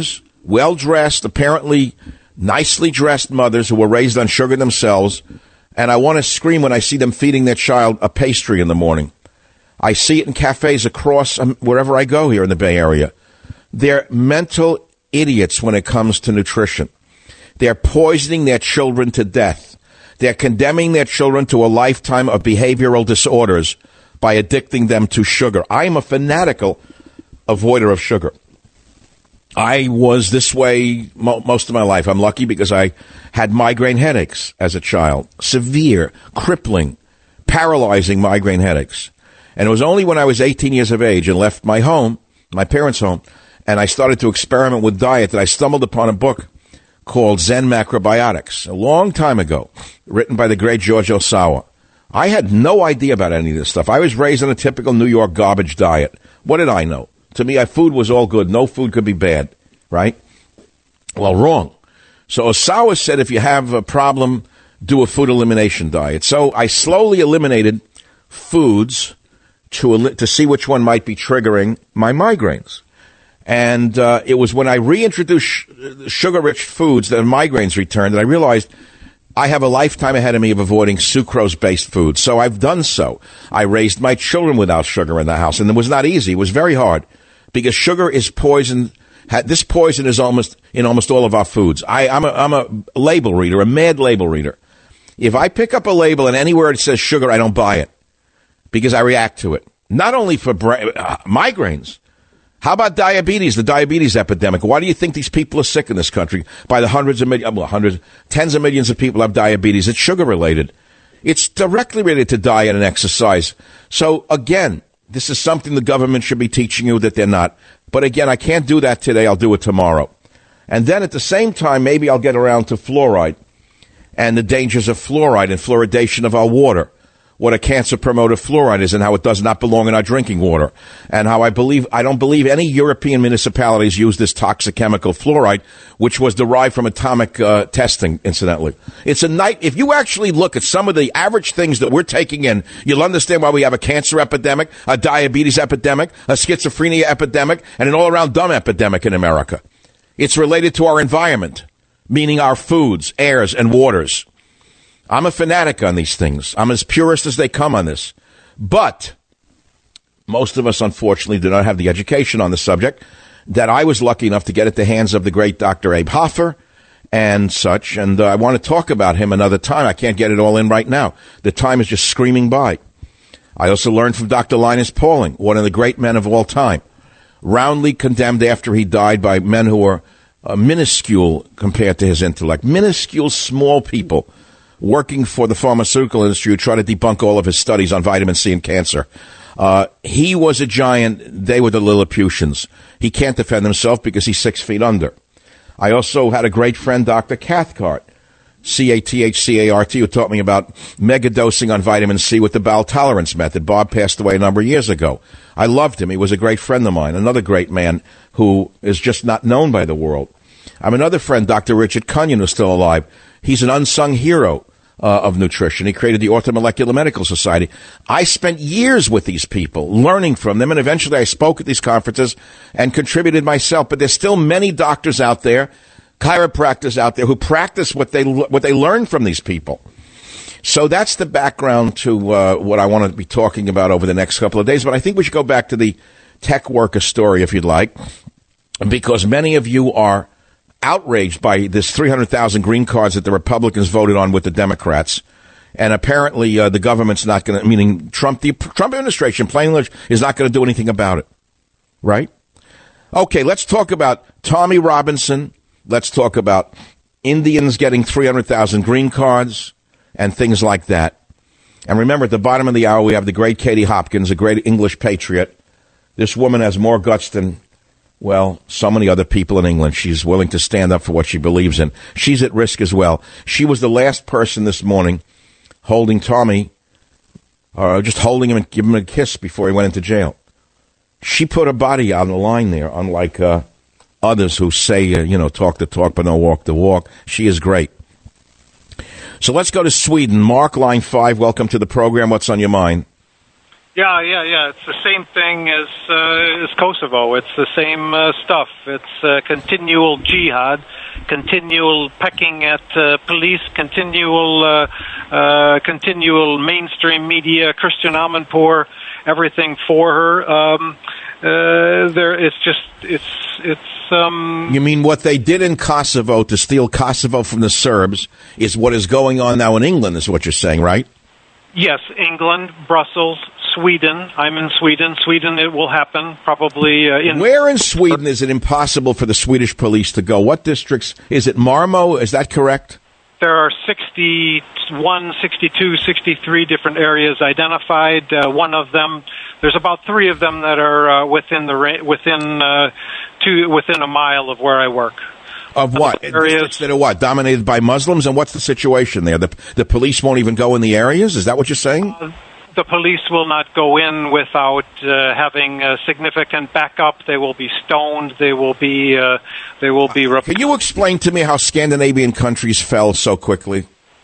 well-dressed, apparently nicely dressed mothers who were raised on sugar themselves, and I want to scream when I see them feeding their child a pastry in the morning. I see it in cafes across wherever I go here in the Bay Area. They're mental idiots when it comes to nutrition. They're poisoning their children to death. They're condemning their children to a lifetime of behavioral disorders by addicting them to sugar. I am a fanatical avoider of sugar. I was this way most of my life. I'm lucky because I had migraine headaches as a child. Severe, crippling, paralyzing migraine headaches. And it was only when I was 18 years of age and left my home, my parents' home, and I started to experiment with diet that I stumbled upon a book called Zen Macrobiotics, a long time ago, written by the great George Osawa. I had no idea about any of this stuff. I was raised on a typical New York garbage diet. What did I know? To me, food was all good. No food could be bad, right? Well, wrong. So Osawa said if you have a problem, do a food elimination diet. So I slowly eliminated foods to see which one might be triggering my migraines. And it was when I reintroduced sugar-rich foods that migraines returned that I realized I have a lifetime ahead of me of avoiding sucrose-based foods. So I've done so. I raised my children without sugar in the house, and it was not easy. It was very hard because sugar is poison. This poison is in almost all of our foods. I'm a label reader, a mad label reader. If I pick up a label and anywhere it says sugar, I don't buy it because I react to it. Not only for migraines. How about diabetes, the diabetes epidemic? Why do you think these people are sick in this country? By the tens of millions of people have diabetes. It's sugar-related. It's directly related to diet and exercise. So, again, this is something the government should be teaching you that they're not. But, again, I can't do that today. I'll do it tomorrow. And then at the same time, maybe I'll get around to fluoride and the dangers of fluoride and fluoridation of our water. What a cancer promoter fluoride is and how it does not belong in our drinking water. And how I don't believe any European municipalities use this toxic chemical fluoride, which was derived from atomic testing, incidentally. It's a night. If you actually look at some of the average things that we're taking in, you'll understand why we have a cancer epidemic, a diabetes epidemic, a schizophrenia epidemic, and an all-around dumb epidemic in America. It's related to our environment, meaning our foods, airs, and waters. I'm a fanatic on these things. I'm as purist as they come on this. But most of us, unfortunately, do not have the education on the subject that I was lucky enough to get at the hands of the great Dr. Abe Hoffer and such. And I want to talk about him another time. I can't get it all in right now. The time is just screaming by. I also learned from Dr. Linus Pauling, one of the great men of all time, roundly condemned after he died by men who were minuscule compared to his intellect. Minuscule, small people working for the pharmaceutical industry who try to debunk all of his studies on vitamin C and cancer. He was a giant. They were the Lilliputians. He can't defend himself because he's 6 feet under. I also had a great friend, Dr. Cathcart, Cathcart, who taught me about megadosing on vitamin C with the bowel tolerance method. Bob passed away a number of years ago. I loved him. He was a great friend of mine, another great man who is just not known by the world. I'm another friend, Dr. Richard Cunyon, who's still alive. He's an unsung hero of nutrition. He created the Orthomolecular Medical Society. I spent years with these people, learning from them, and eventually I spoke at these conferences and contributed myself. But there's still many doctors out there, chiropractors out there, who practice what they learn from these people. So that's the background to what I want to be talking about over the next couple of days. But I think we should go back to the tech worker story, if you'd like, because many of you are outraged by this 300,000 green cards that the Republicans voted on with the Democrats. And apparently the government's not going to, meaning Trump, the Trump administration, plain English, is not going to do anything about it. Right? Okay, let's talk about Tommy Robinson. Let's talk about Indians getting 300,000 green cards and things like that. And remember, at the bottom of the hour, we have the great Katie Hopkins, a great English patriot. This woman has more guts than, well, so many other people in England. She's willing to stand up for what she believes in. She's at risk as well. She was the last person this morning holding Tommy, just holding him and giving him a kiss before he went into jail. She put her body on the line there, unlike others who say, talk the talk but don't walk the walk. She is great. So let's go to Sweden. Mark, line 5, welcome to the program. What's on your mind? Yeah. It's the same thing as Kosovo. It's the same stuff. It's continual jihad, continual pecking at police, continual mainstream media, Christiane Amanpour, everything for her. You mean what they did in Kosovo to steal Kosovo from the Serbs is what is going on now in England, is what you're saying, right? Yes, England, Brussels, Sweden. I'm in Sweden. Sweden, it will happen probably Where in Sweden is it impossible for the Swedish police to go? What districts? Is it Marmo? Is that correct? There are 61, 62, 63 different areas identified. One of them, there's about 3 of them that are within a mile of where I work. Of what? Districts that are what? Dominated by Muslims? And what's the situation there? The police won't even go in the areas? Is that what you're saying? The police will not go in without having significant backup. They will be stoned. They will be. Can you explain to me how Scandinavian countries fell so quickly?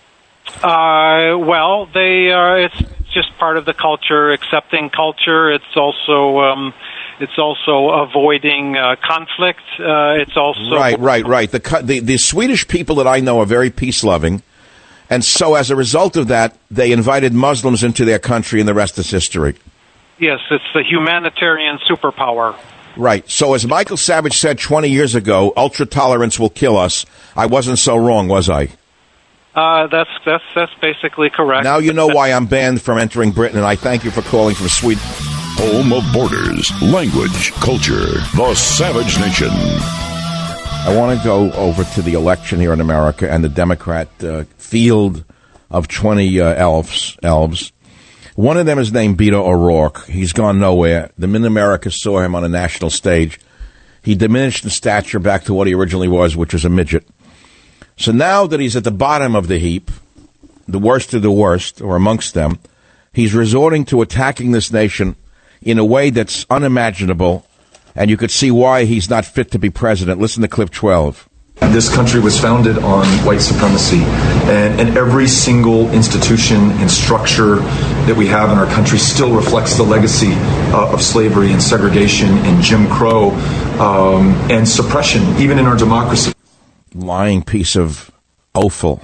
Well, they are. It's just part of the culture, accepting culture. It's also avoiding conflict. It's also right. The Swedish people that I know are very peace loving. And so as a result of that, they invited Muslims into their country, and the rest is history. Yes, it's the humanitarian superpower. Right. So as Michael Savage said 20 years ago, ultra-tolerance will kill us. I wasn't so wrong, was I? That's basically correct. Now you know why I'm banned from entering Britain, and I thank you for calling from Sweden. Home of borders, language, culture, the Savage Nation. I want to go over to the election here in America and the Democrat field of 20 elves. One of them is named Beto O'Rourke. He's gone nowhere. The minute America saw him on a national stage, he diminished in stature back to what he originally was, which was a midget. So now that he's at the bottom of the heap, the worst of the worst, or amongst them, he's resorting to attacking this nation in a way that's unimaginable. And you could see why he's not fit to be president. Listen to clip 12. This country was founded on white supremacy, and every single institution and structure that we have in our country still reflects the legacy of slavery and segregation and Jim Crow and suppression, even in our democracy. Lying piece of offal.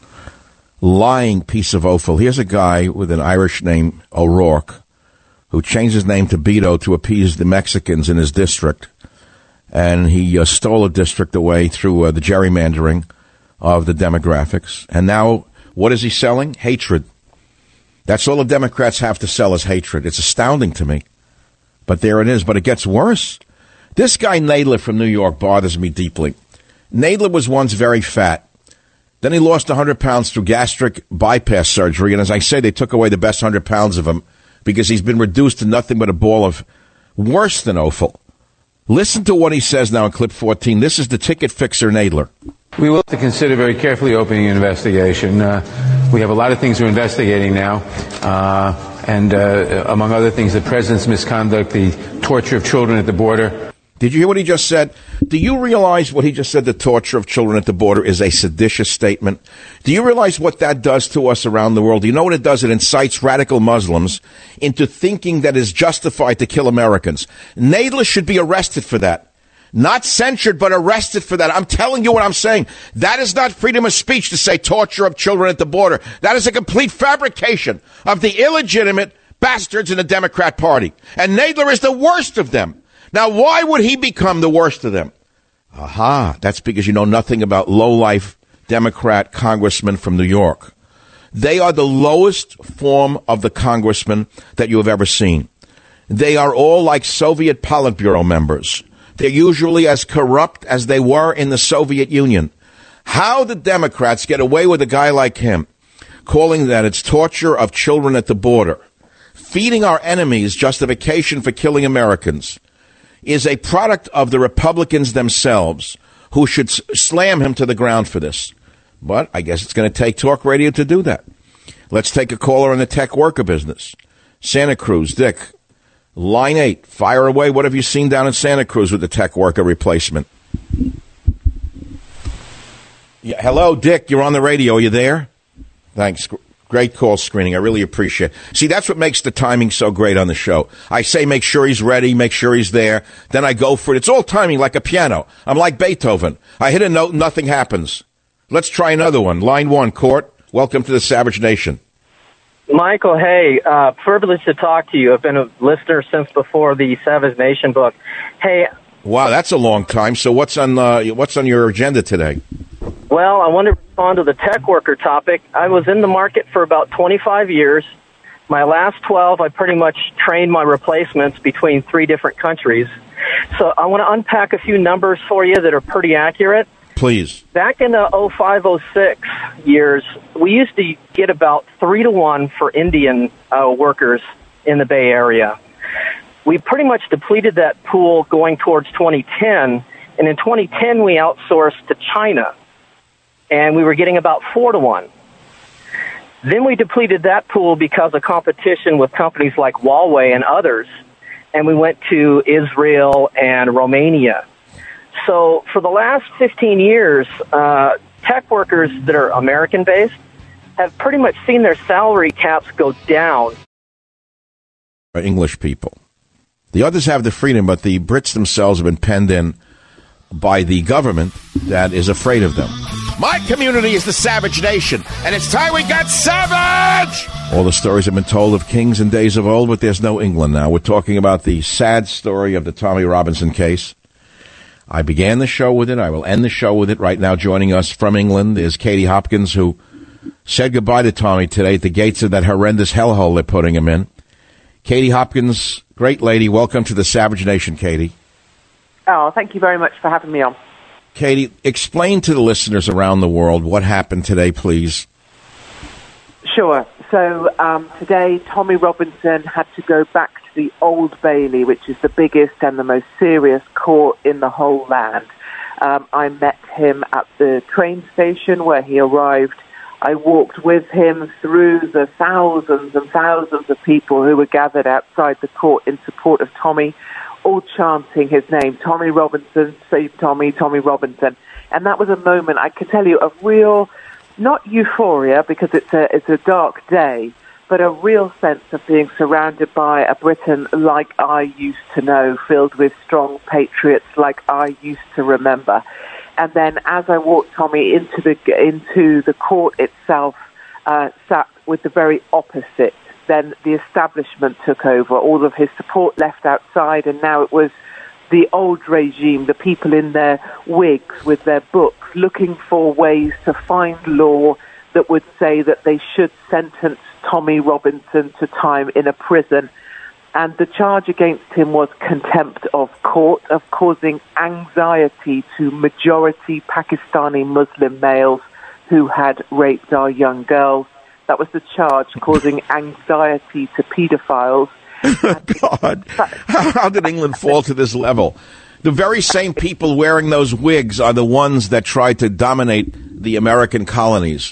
Here's a guy with an Irish name, O'Rourke, who changed his name to Beto to appease the Mexicans in his district. And he stole a district away through the gerrymandering of the demographics. And now, what is he selling? Hatred. That's all the Democrats have to sell is hatred. It's astounding to me. But there it is. But it gets worse. This guy Nadler from New York bothers me deeply. Nadler was once very fat. Then he lost 100 pounds through gastric bypass surgery. And as I say, they took away the best 100 pounds of him, because he's been reduced to nothing but a ball of worse than offal. Listen to what he says now in clip 14. This is the ticket fixer Nadler. We will have to consider very carefully opening an investigation. We have a lot of things we're investigating now, and among other things, the president's misconduct, the torture of children at the border. Did you hear what he just said? Do you realize what he just said, the torture of children at the border, is a seditious statement? Do you realize what that does to us around the world? Do you know what it does? It incites radical Muslims into thinking that it's justified to kill Americans. Nadler should be arrested for that. Not censured, but arrested for that. I'm telling you what I'm saying. That is not freedom of speech to say torture of children at the border. That is a complete fabrication of the illegitimate bastards in the Democrat Party. And Nadler is the worst of them. Now, why would he become the worst of them? Aha, that's because you know nothing about low-life Democrat congressmen from New York. They are the lowest form of the congressmen that you have ever seen. They are all like Soviet Politburo members. They're usually as corrupt as they were in the Soviet Union. How the Democrats get away with a guy like him, calling that it's torture of children at the border, feeding our enemies justification for killing Americans, is a product of the Republicans themselves, who should slam him to the ground for this. But I guess it's going to take talk radio to do that. Let's take a caller in the tech worker business. Santa Cruz, Dick, line 8, fire away. What have you seen down in Santa Cruz with the tech worker replacement? Yeah, hello, Dick, you're on the radio. Are you there? Thanks. Great call screening. I really appreciate it. See, that's what makes the timing so great on the show. I say make sure he's ready, make sure he's there. Then I go for it. It's all timing like a piano. I'm like Beethoven. I hit a note, nothing happens. Let's try another one. Line 1, Court. Welcome to the Savage Nation. Michael, hey, privileged to talk to you. I've been a listener since before the Savage Nation book. Hey. Wow, that's a long time. So what's on your agenda today? Well, I want to respond to the tech worker topic. I was in the market for about 25 years. My last 12, I pretty much trained my replacements between 3 different countries. So I want to unpack a few numbers for you that are pretty accurate. Please. Back in the 05-06 years, we used to get about 3-to-1 for Indian workers in the Bay Area. We pretty much depleted that pool going towards 2010, and in 2010 we outsourced to China, and we were getting about 4-to-1. Then we depleted that pool because of competition with companies like Huawei and others, and we went to Israel and Romania. So for the last 15 years, tech workers that are American-based have pretty much seen their salary caps go down. English people. The others have the freedom, but the Brits themselves have been penned in by the government that is afraid of them. My community is the Savage Nation, and it's time we got savage! All the stories have been told of kings in days of old, but there's no England now. We're talking about the sad story of the Tommy Robinson case. I began the show with it. I will end the show with it. Right now, joining us from England is Katie Hopkins, who said goodbye to Tommy today at the gates of that horrendous hellhole they're putting him in. Katie Hopkins, great lady. Welcome to the Savage Nation, Katie. Oh, thank you very much for having me on. Katie, explain to the listeners around the world what happened today, please. Sure. So today, Tommy Robinson had to go back to the Old Bailey, which is the biggest and the most serious court in the whole land. I met him at the train station where he arrived. I walked with him through the thousands and thousands of people who were gathered outside the court in support of Tommy, all chanting his name, Tommy Robinson, save Tommy, Tommy Robinson. And that was a moment, I can tell you, of real, not euphoria, because it's a dark day, but a real sense of being surrounded by a Britain like I used to know, filled with strong patriots like I used to remember. And then as I walked Tommy into the court itself, sat with the very opposite. Then the establishment took over. All of his support left outside, and now it was the old regime, the people in their wigs with their books, looking for ways to find law that would say that they should sentence Tommy Robinson to time in a prison. And the charge against him was contempt of court, of causing anxiety to majority Pakistani Muslim males who had raped our young girls. That was the charge, causing anxiety to pedophiles. God, how did England fall to this level? The very same people wearing those wigs are the ones that tried to dominate the American colonies.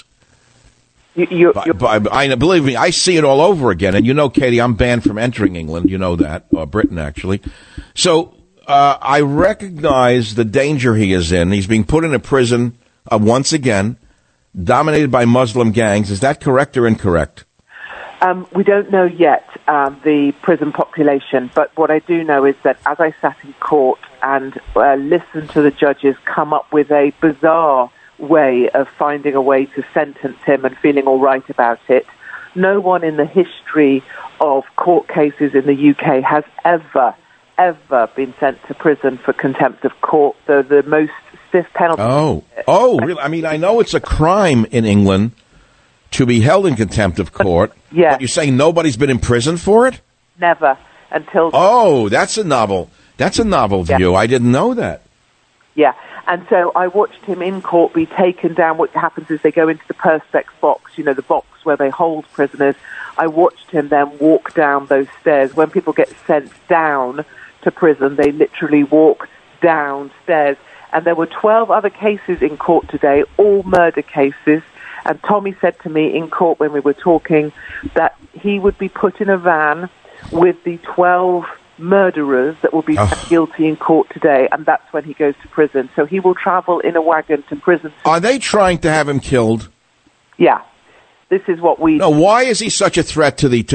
Believe me, I see it all over again. And you know, Katie, I'm banned from entering England. You know that, or Britain, actually. So I recognize the danger he is in. He's being put in a prison once again, dominated by Muslim gangs. Is that correct or incorrect? We don't know yet the prison population, but what I do know is that as I sat in court and listened to the judges come up with a bizarre way of finding a way to sentence him and feeling all right about it, no one in the history of court cases in the UK has ever been sent to prison for contempt of court. The most stiff penalty. Oh, really? I mean, I know it's a crime in England to be held in contempt of court. Yeah. But you're saying nobody's been in prison for it? Never. Until... Oh, that's a novel view. I didn't know that. Yeah. And so I watched him in court be taken down. What happens is they go into the Perspex box, you know, the box where they hold prisoners. I watched him then walk down those stairs. When people get sent down to prison, they literally walk downstairs. And there were 12 other cases in court today, all murder cases. And Tommy said to me in court when we were talking that he would be put in a van with the 12 murderers that will be found guilty in court today, and that's when he goes to prison. So he will travel in a wagon to prison. Are they trying to have him killed? Yeah. This is what we. No, why is he such a threat to the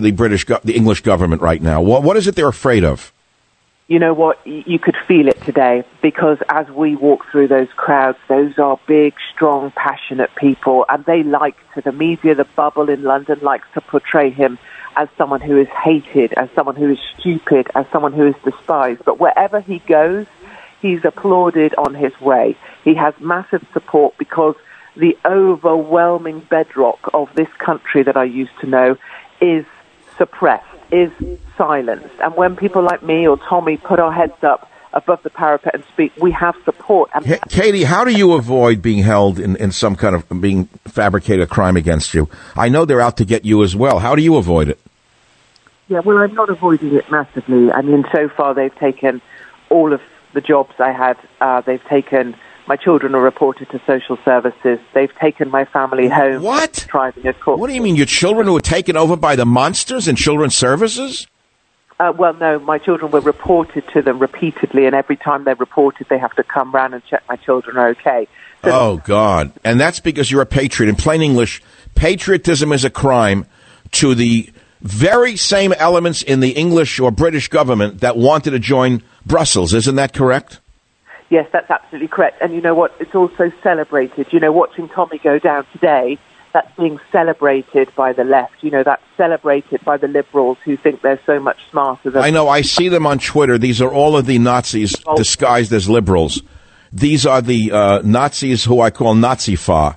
the English government right now? What is it they're afraid of? You know what? You could feel it today, because as we walk through those crowds, those are big, strong, passionate people, and the media, the bubble in London likes to portray him as someone who is hated, as someone who is stupid, as someone who is despised. But wherever he goes, he's applauded on his way. He has massive support, because the overwhelming bedrock of this country that I used to know is suppressed, is silenced. And when people like me or Tommy put our heads up above the parapet and speak, we have support. And Katie, how do you avoid being held in some kind of being fabricated crime against you? I know they're out to get you as well. How do you avoid it? Yeah, well, I'm not avoiding it massively. I mean, so far they've taken all of the jobs I had. They've taken... My children are reported to social services. They've taken my family home. What? Driving a court. What do you mean? Your children were taken over by the monsters in children's services? Well, no, my children were reported to them repeatedly, and every time they're reported, they have to come round and check my children are okay. Oh, God. And that's because you're a patriot. In plain English, patriotism is a crime to the very same elements in the English or British government that wanted to join Brussels. Isn't that correct? Yes, that's absolutely correct. And you know what? It's also celebrated. You know, watching Tommy go down today, that's being celebrated by the left. You know, that's celebrated by the liberals who think they're so much smarter than... I know. I see them on Twitter. These are all of the Nazis disguised as liberals. These are the Nazis who I call Nazi-fa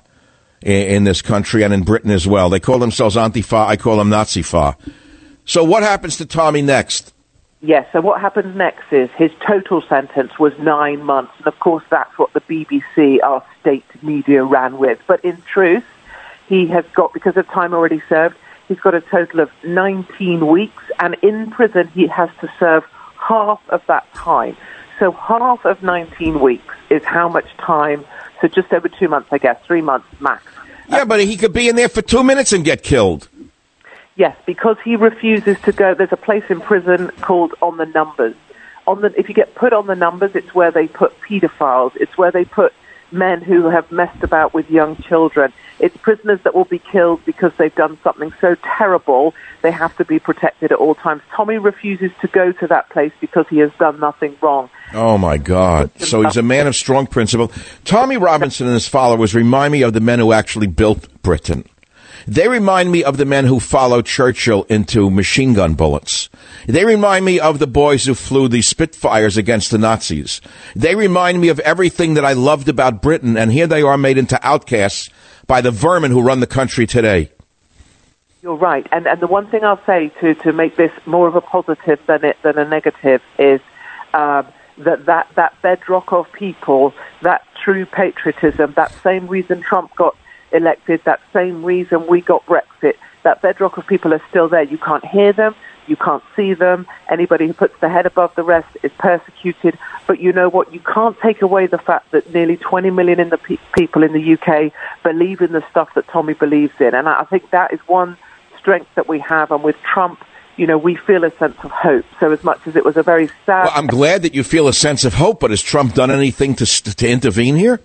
in this country and in Britain as well. They call themselves Antifa. I call them Nazi-fa. So what happens to Tommy next? Yes, so what happens next is his total sentence was 9 months. And, of course, that's what the BBC, our state media, ran with. But in truth, he has got, because of time already served, he's got a total of 19 weeks. And in prison, he has to serve half of that time. So half of 19 weeks is how much time? So just over 2 months, I guess, 3 months max. Yeah, but he could be in there for 2 minutes and get killed. Yes, because he refuses to go. There's a place in prison called On the Numbers. If you get put on the numbers, it's where they put pedophiles. It's where they put men who have messed about with young children. It's prisoners that will be killed because they've done something so terrible they have to be protected at all times. Tommy refuses to go to that place because he has done nothing wrong. Oh, my God. So he's a man of strong principle. Tommy Robinson and his followers remind me of the men who actually built Britain. They remind me of the men who followed Churchill into machine gun bullets. They remind me of the boys who flew the Spitfires against the Nazis. They remind me of everything that I loved about Britain, and here they are made into outcasts by the vermin who run the country today. You're right. And the one thing I'll say to make this more of a positive than a negative is that bedrock of people, that true patriotism, that same reason Trump got elected, that same reason we got Brexit, that bedrock of people are still there. You can't hear them, you can't see them. Anybody who puts their head above the rest is persecuted. But you know what? You can't take away the fact that nearly 20 million in the people in the UK believe in the stuff that Tommy believes in. And I think that is one strength that we have. And with Trump, you know, we feel a sense of hope. So as much as it was a very sad... Well, I'm glad that you feel a sense of hope, but has Trump done anything to intervene here?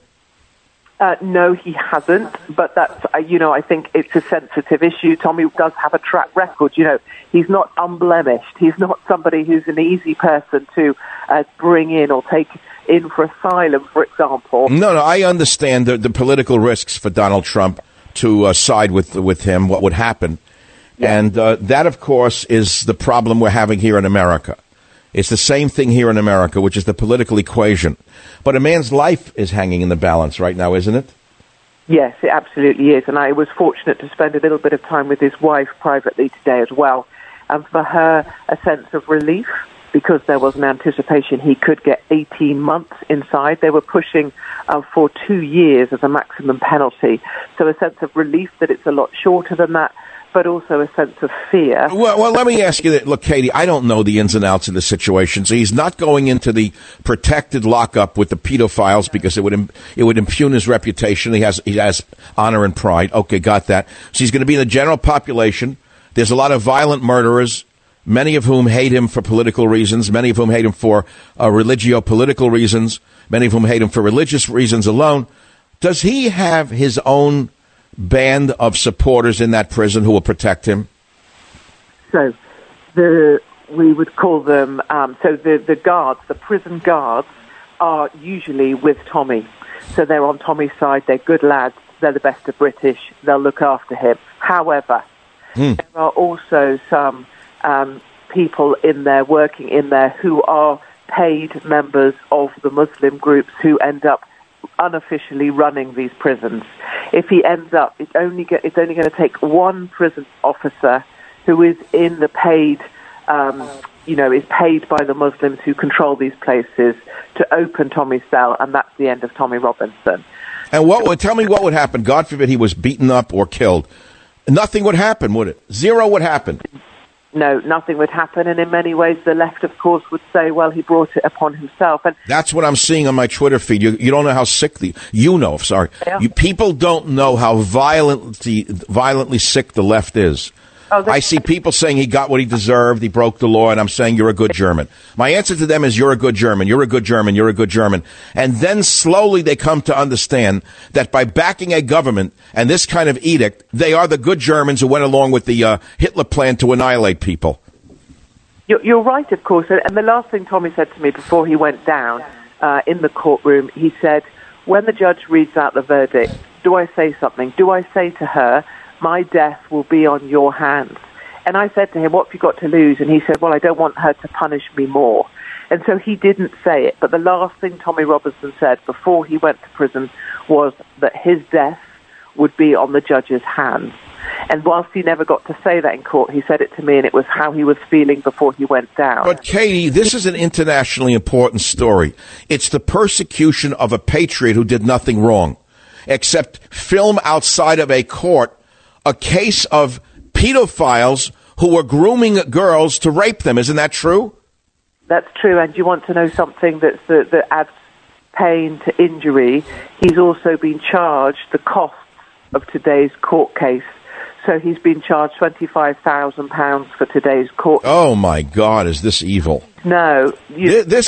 No, he hasn't, but that's, I think it's a sensitive issue. Tommy does have a track record. You know, he's not unblemished. He's not somebody who's an easy person to bring in or take in for asylum, for example. No, I understand the political risks for Donald Trump to side with him, what would happen. Yeah. And that, of course, is the problem we're having here in America. It's the same thing here in America, which is the political equation. But a man's life is hanging in the balance right now, isn't it? Yes, it absolutely is. And I was fortunate to spend a little bit of time with his wife privately today as well. And for her, a sense of relief, because there was an anticipation he could get 18 months inside. They were pushing for 2 years as a maximum penalty. So a sense of relief that it's a lot shorter than that, but also a sense of fear. Well, let me ask you that. Look, Katie, I don't know the ins and outs of the situation. So he's not going into the protected lockup with the pedophiles because it would impugn his reputation. He has honor and pride. Okay, got that. So he's going to be in the general population. There's a lot of violent murderers, many of whom hate him for political reasons, many of whom hate him for religio-political reasons, many of whom hate him for religious reasons alone. Does he have his own band of supporters in that prison who will protect him? So we would call them, the guards, the prison guards, are usually with Tommy. So they're on Tommy's side, they're good lads, they're the best of British, they'll look after him. However, there are also some people in there, working in there, who are paid members of the Muslim groups who end up unofficially running these prisons. If he ends up, it's only going to take one prison officer who is in the paid, is paid by the Muslims who control these places to open Tommy's cell, and that's the end of Tommy Robinson. And tell me what would happen? God forbid he was beaten up or killed. Nothing would happen, would it? Zero would happen. No, nothing would happen, and in many ways the left, of course, would say, well, he brought it upon himself. And that's what I'm seeing on my Twitter feed. You don't know how sick people don't know how violently sick the left is. I see people saying he got what he deserved, he broke the law, and I'm saying you're a good German. My answer to them is you're a good German, you're a good German, you're a good German. And then slowly they come to understand that by backing a government and this kind of edict, they are the good Germans who went along with the Hitler plan to annihilate people. You're right, of course. And the last thing Tommy said to me before he went down in the courtroom, he said, when the judge reads out the verdict, do I say something? Do I say to her, my death will be on your hands? And I said to him, what have you got to lose? And he said, well, I don't want her to punish me more. And so he didn't say it. But the last thing Tommy Robinson said before he went to prison was that his death would be on the judge's hands. And whilst he never got to say that in court, he said it to me, and it was how he was feeling before he went down. But, Katie, this is an internationally important story. It's the persecution of a patriot who did nothing wrong, except film outside of a court a case of pedophiles who were grooming girls to rape them. Isn't that true? That's true. And you want to know something that adds pain to injury? He's also been charged the costs of today's court case. So he's been charged £25,000 for today's court. Oh my God, is this evil? No. This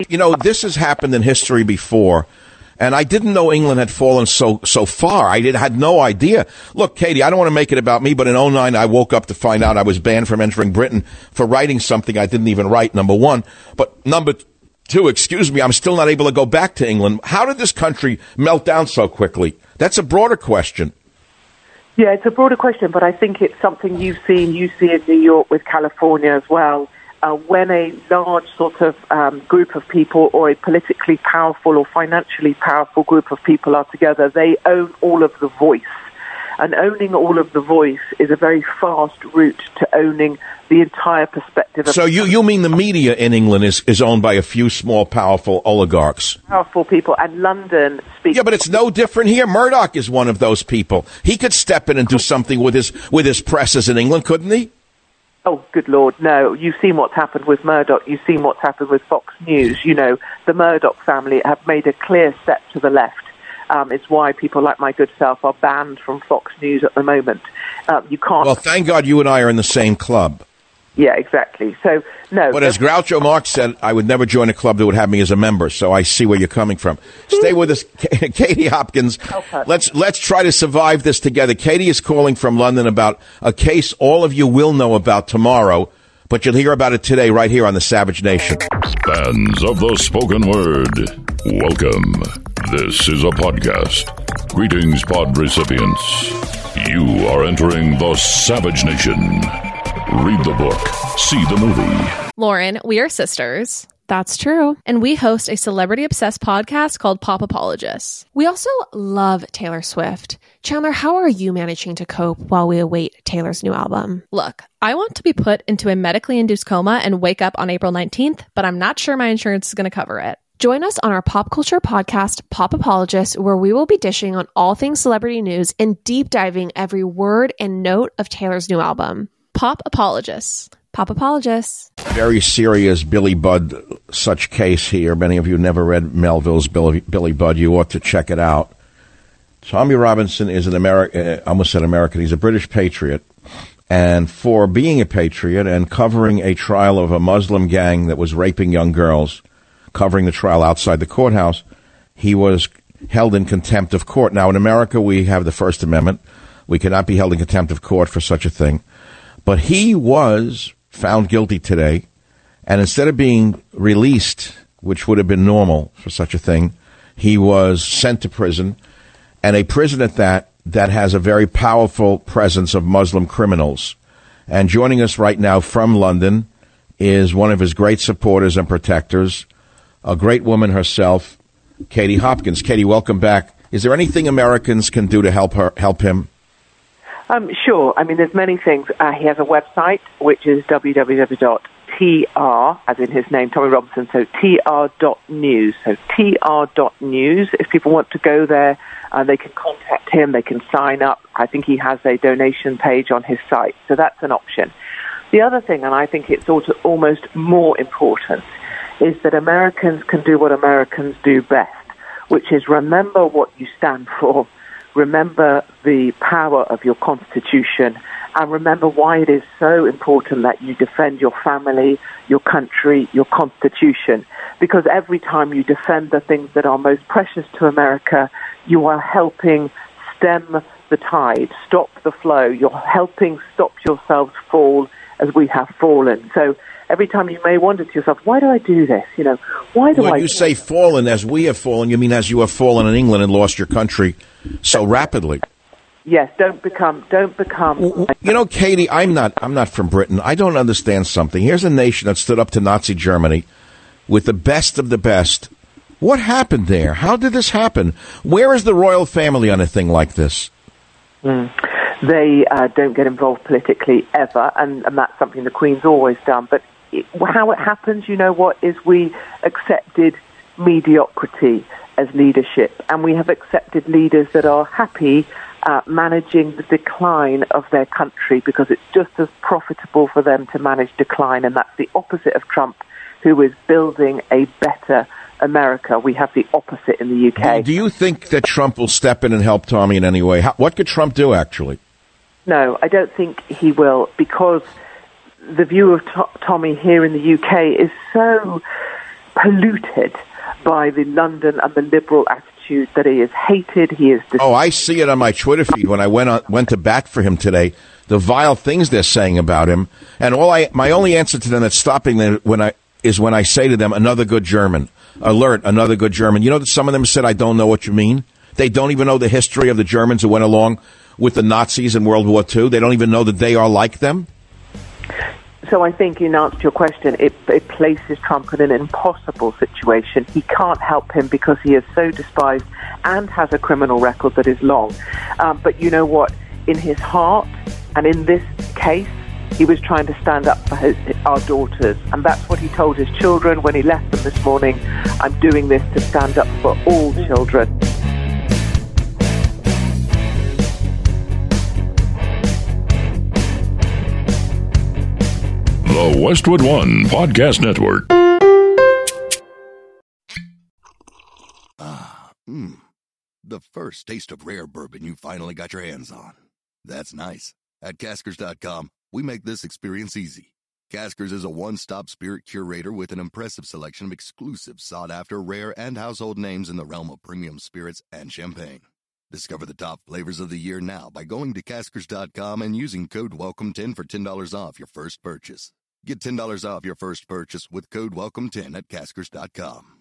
has happened in history before. And I didn't know England had fallen so far. I had no idea. Look, Katie, I don't want to make it about me, but in 2009, I woke up to find out I was banned from entering Britain for writing something I didn't even write, number one. But number two, I'm still not able to go back to England. How did this country melt down so quickly? That's a broader question. Yeah, it's a broader question, but I think it's something you see in New York with California as well. When a large sort of group of people or a politically powerful or financially powerful group of people are together, they own all of the voice. And owning all of the voice is a very fast route to owning the entire perspective. So you mean the media in England is owned by a few small, powerful oligarchs? Powerful people, and London speaks... Yeah, but it's no different here. Murdoch is one of those people. He could step in and do something with his presses in England, couldn't he? Oh, good Lord, no. You've seen what's happened with Murdoch. You've seen what's happened with Fox News. You know, the Murdoch family have made a clear step to the left. It's why people like my good self are banned from Fox News at the moment. You can't... Well, thank God you and I are in the same club. Yeah, exactly. So, no. But as Groucho Marx said, I would never join a club that would have me as a member, so I see where you're coming from. Stay with us, Katie Hopkins. Let's try to survive this together. Katie is calling from London about a case all of you will know about tomorrow, but you'll hear about it today right here on the Savage Nation. Fans of the spoken word, welcome. This is a podcast. Greetings, pod recipients. You are entering the Savage Nation. Read the book, see the movie. Lauren, we are sisters. That's true. And we host a celebrity-obsessed podcast called Pop Apologists. We also love Taylor Swift. Chandler, how are you managing to cope while we await Taylor's new album? Look, I want to be put into a medically induced coma and wake up on April 19th, but I'm not sure my insurance is going to cover it. Join us on our pop culture podcast, Pop Apologists, where we will be dishing on all things celebrity news and deep diving every word and note of Taylor's new album. Pop Apologists. Pop Apologists. Very serious Billy Budd such case here. Many of you never read Melville's Billy Budd. You ought to check it out. Tommy Robinson is an American, almost said American. He's a British patriot. And for being a patriot and covering a trial of a Muslim gang that was raping young girls, covering the trial outside the courthouse, he was held in contempt of court. Now, in America, we have the First Amendment. We cannot be held in contempt of court for such a thing. But he was found guilty today, and instead of being released, which would have been normal for such a thing, he was sent to prison, and a prison at that has a very powerful presence of Muslim criminals. And joining us right now from London is one of his great supporters and protectors, a great woman herself, Katie Hopkins. Katie, welcome back. Is there anything Americans can do to help him? Sure. I mean, there's many things. He has a website, which is www.tr, as in his name, Tommy Robinson, so tr.news. So tr.news. If people want to go there, they can contact him. They can sign up. I think he has a donation page on his site. So that's an option. The other thing, and I think it's almost more important, is that Americans can do what Americans do best, which is remember what you stand for, remember the power of your Constitution, and remember why it is so important that you defend your family, your country, your Constitution. Because every time you defend the things that are most precious to America, you are helping stem the tide, stop the flow. You're helping stop yourselves fall as we have fallen. So every time you may wonder to yourself, why do I do this? Why do I... When you say fallen as we have fallen, you mean as you have fallen in England and lost your country so rapidly. Yes, don't become. Katie, I'm not from Britain. I don't understand something. Here's a nation that stood up to Nazi Germany with the best of the best. What happened there? How did this happen? Where is the royal family on a thing like this? They don't get involved politically ever, and that's something the Queen's always done. But how it happens, is we accepted mediocrity as leadership, and we have accepted leaders that are happy managing the decline of their country because it's just as profitable for them to manage decline, and that's the opposite of Trump, who is building a better America. We have the opposite in the UK. Do you think that Trump will step in and help Tommy in any way? What could Trump do, actually? No, I don't think he will, because the view of Tommy here in the UK is so polluted by the London and the liberal attitude that he is hated. He is. I see it on my Twitter feed when I went to bat for him today. The vile things they're saying about him, and my only answer to them that's stopping them when I say to them, another good German. Alert, another good German. You know that some of them said, I don't know what you mean? They don't even know the history of the Germans who went along with the Nazis in World War II. They don't even know that they are like them. So I think, in answer to your question, it places Trump in an impossible situation. He can't help him because he is so despised and has a criminal record that is long. But you know what? In his heart, and in this case, he was trying to stand up for our daughters. And that's what he told his children when he left them this morning. I'm doing this to stand up for all children. The Westwood One Podcast Network. The first taste of rare bourbon you finally got your hands on. That's nice. At Caskers.com, we make this experience easy. Caskers is a one-stop spirit curator with an impressive selection of exclusive, sought-after, rare, and household names in the realm of premium spirits and champagne. Discover the top flavors of the year now by going to Caskers.com and using code WELCOME10 for $10 off your first purchase. Get $10 off your first purchase with code WELCOME10 at Caskers.com.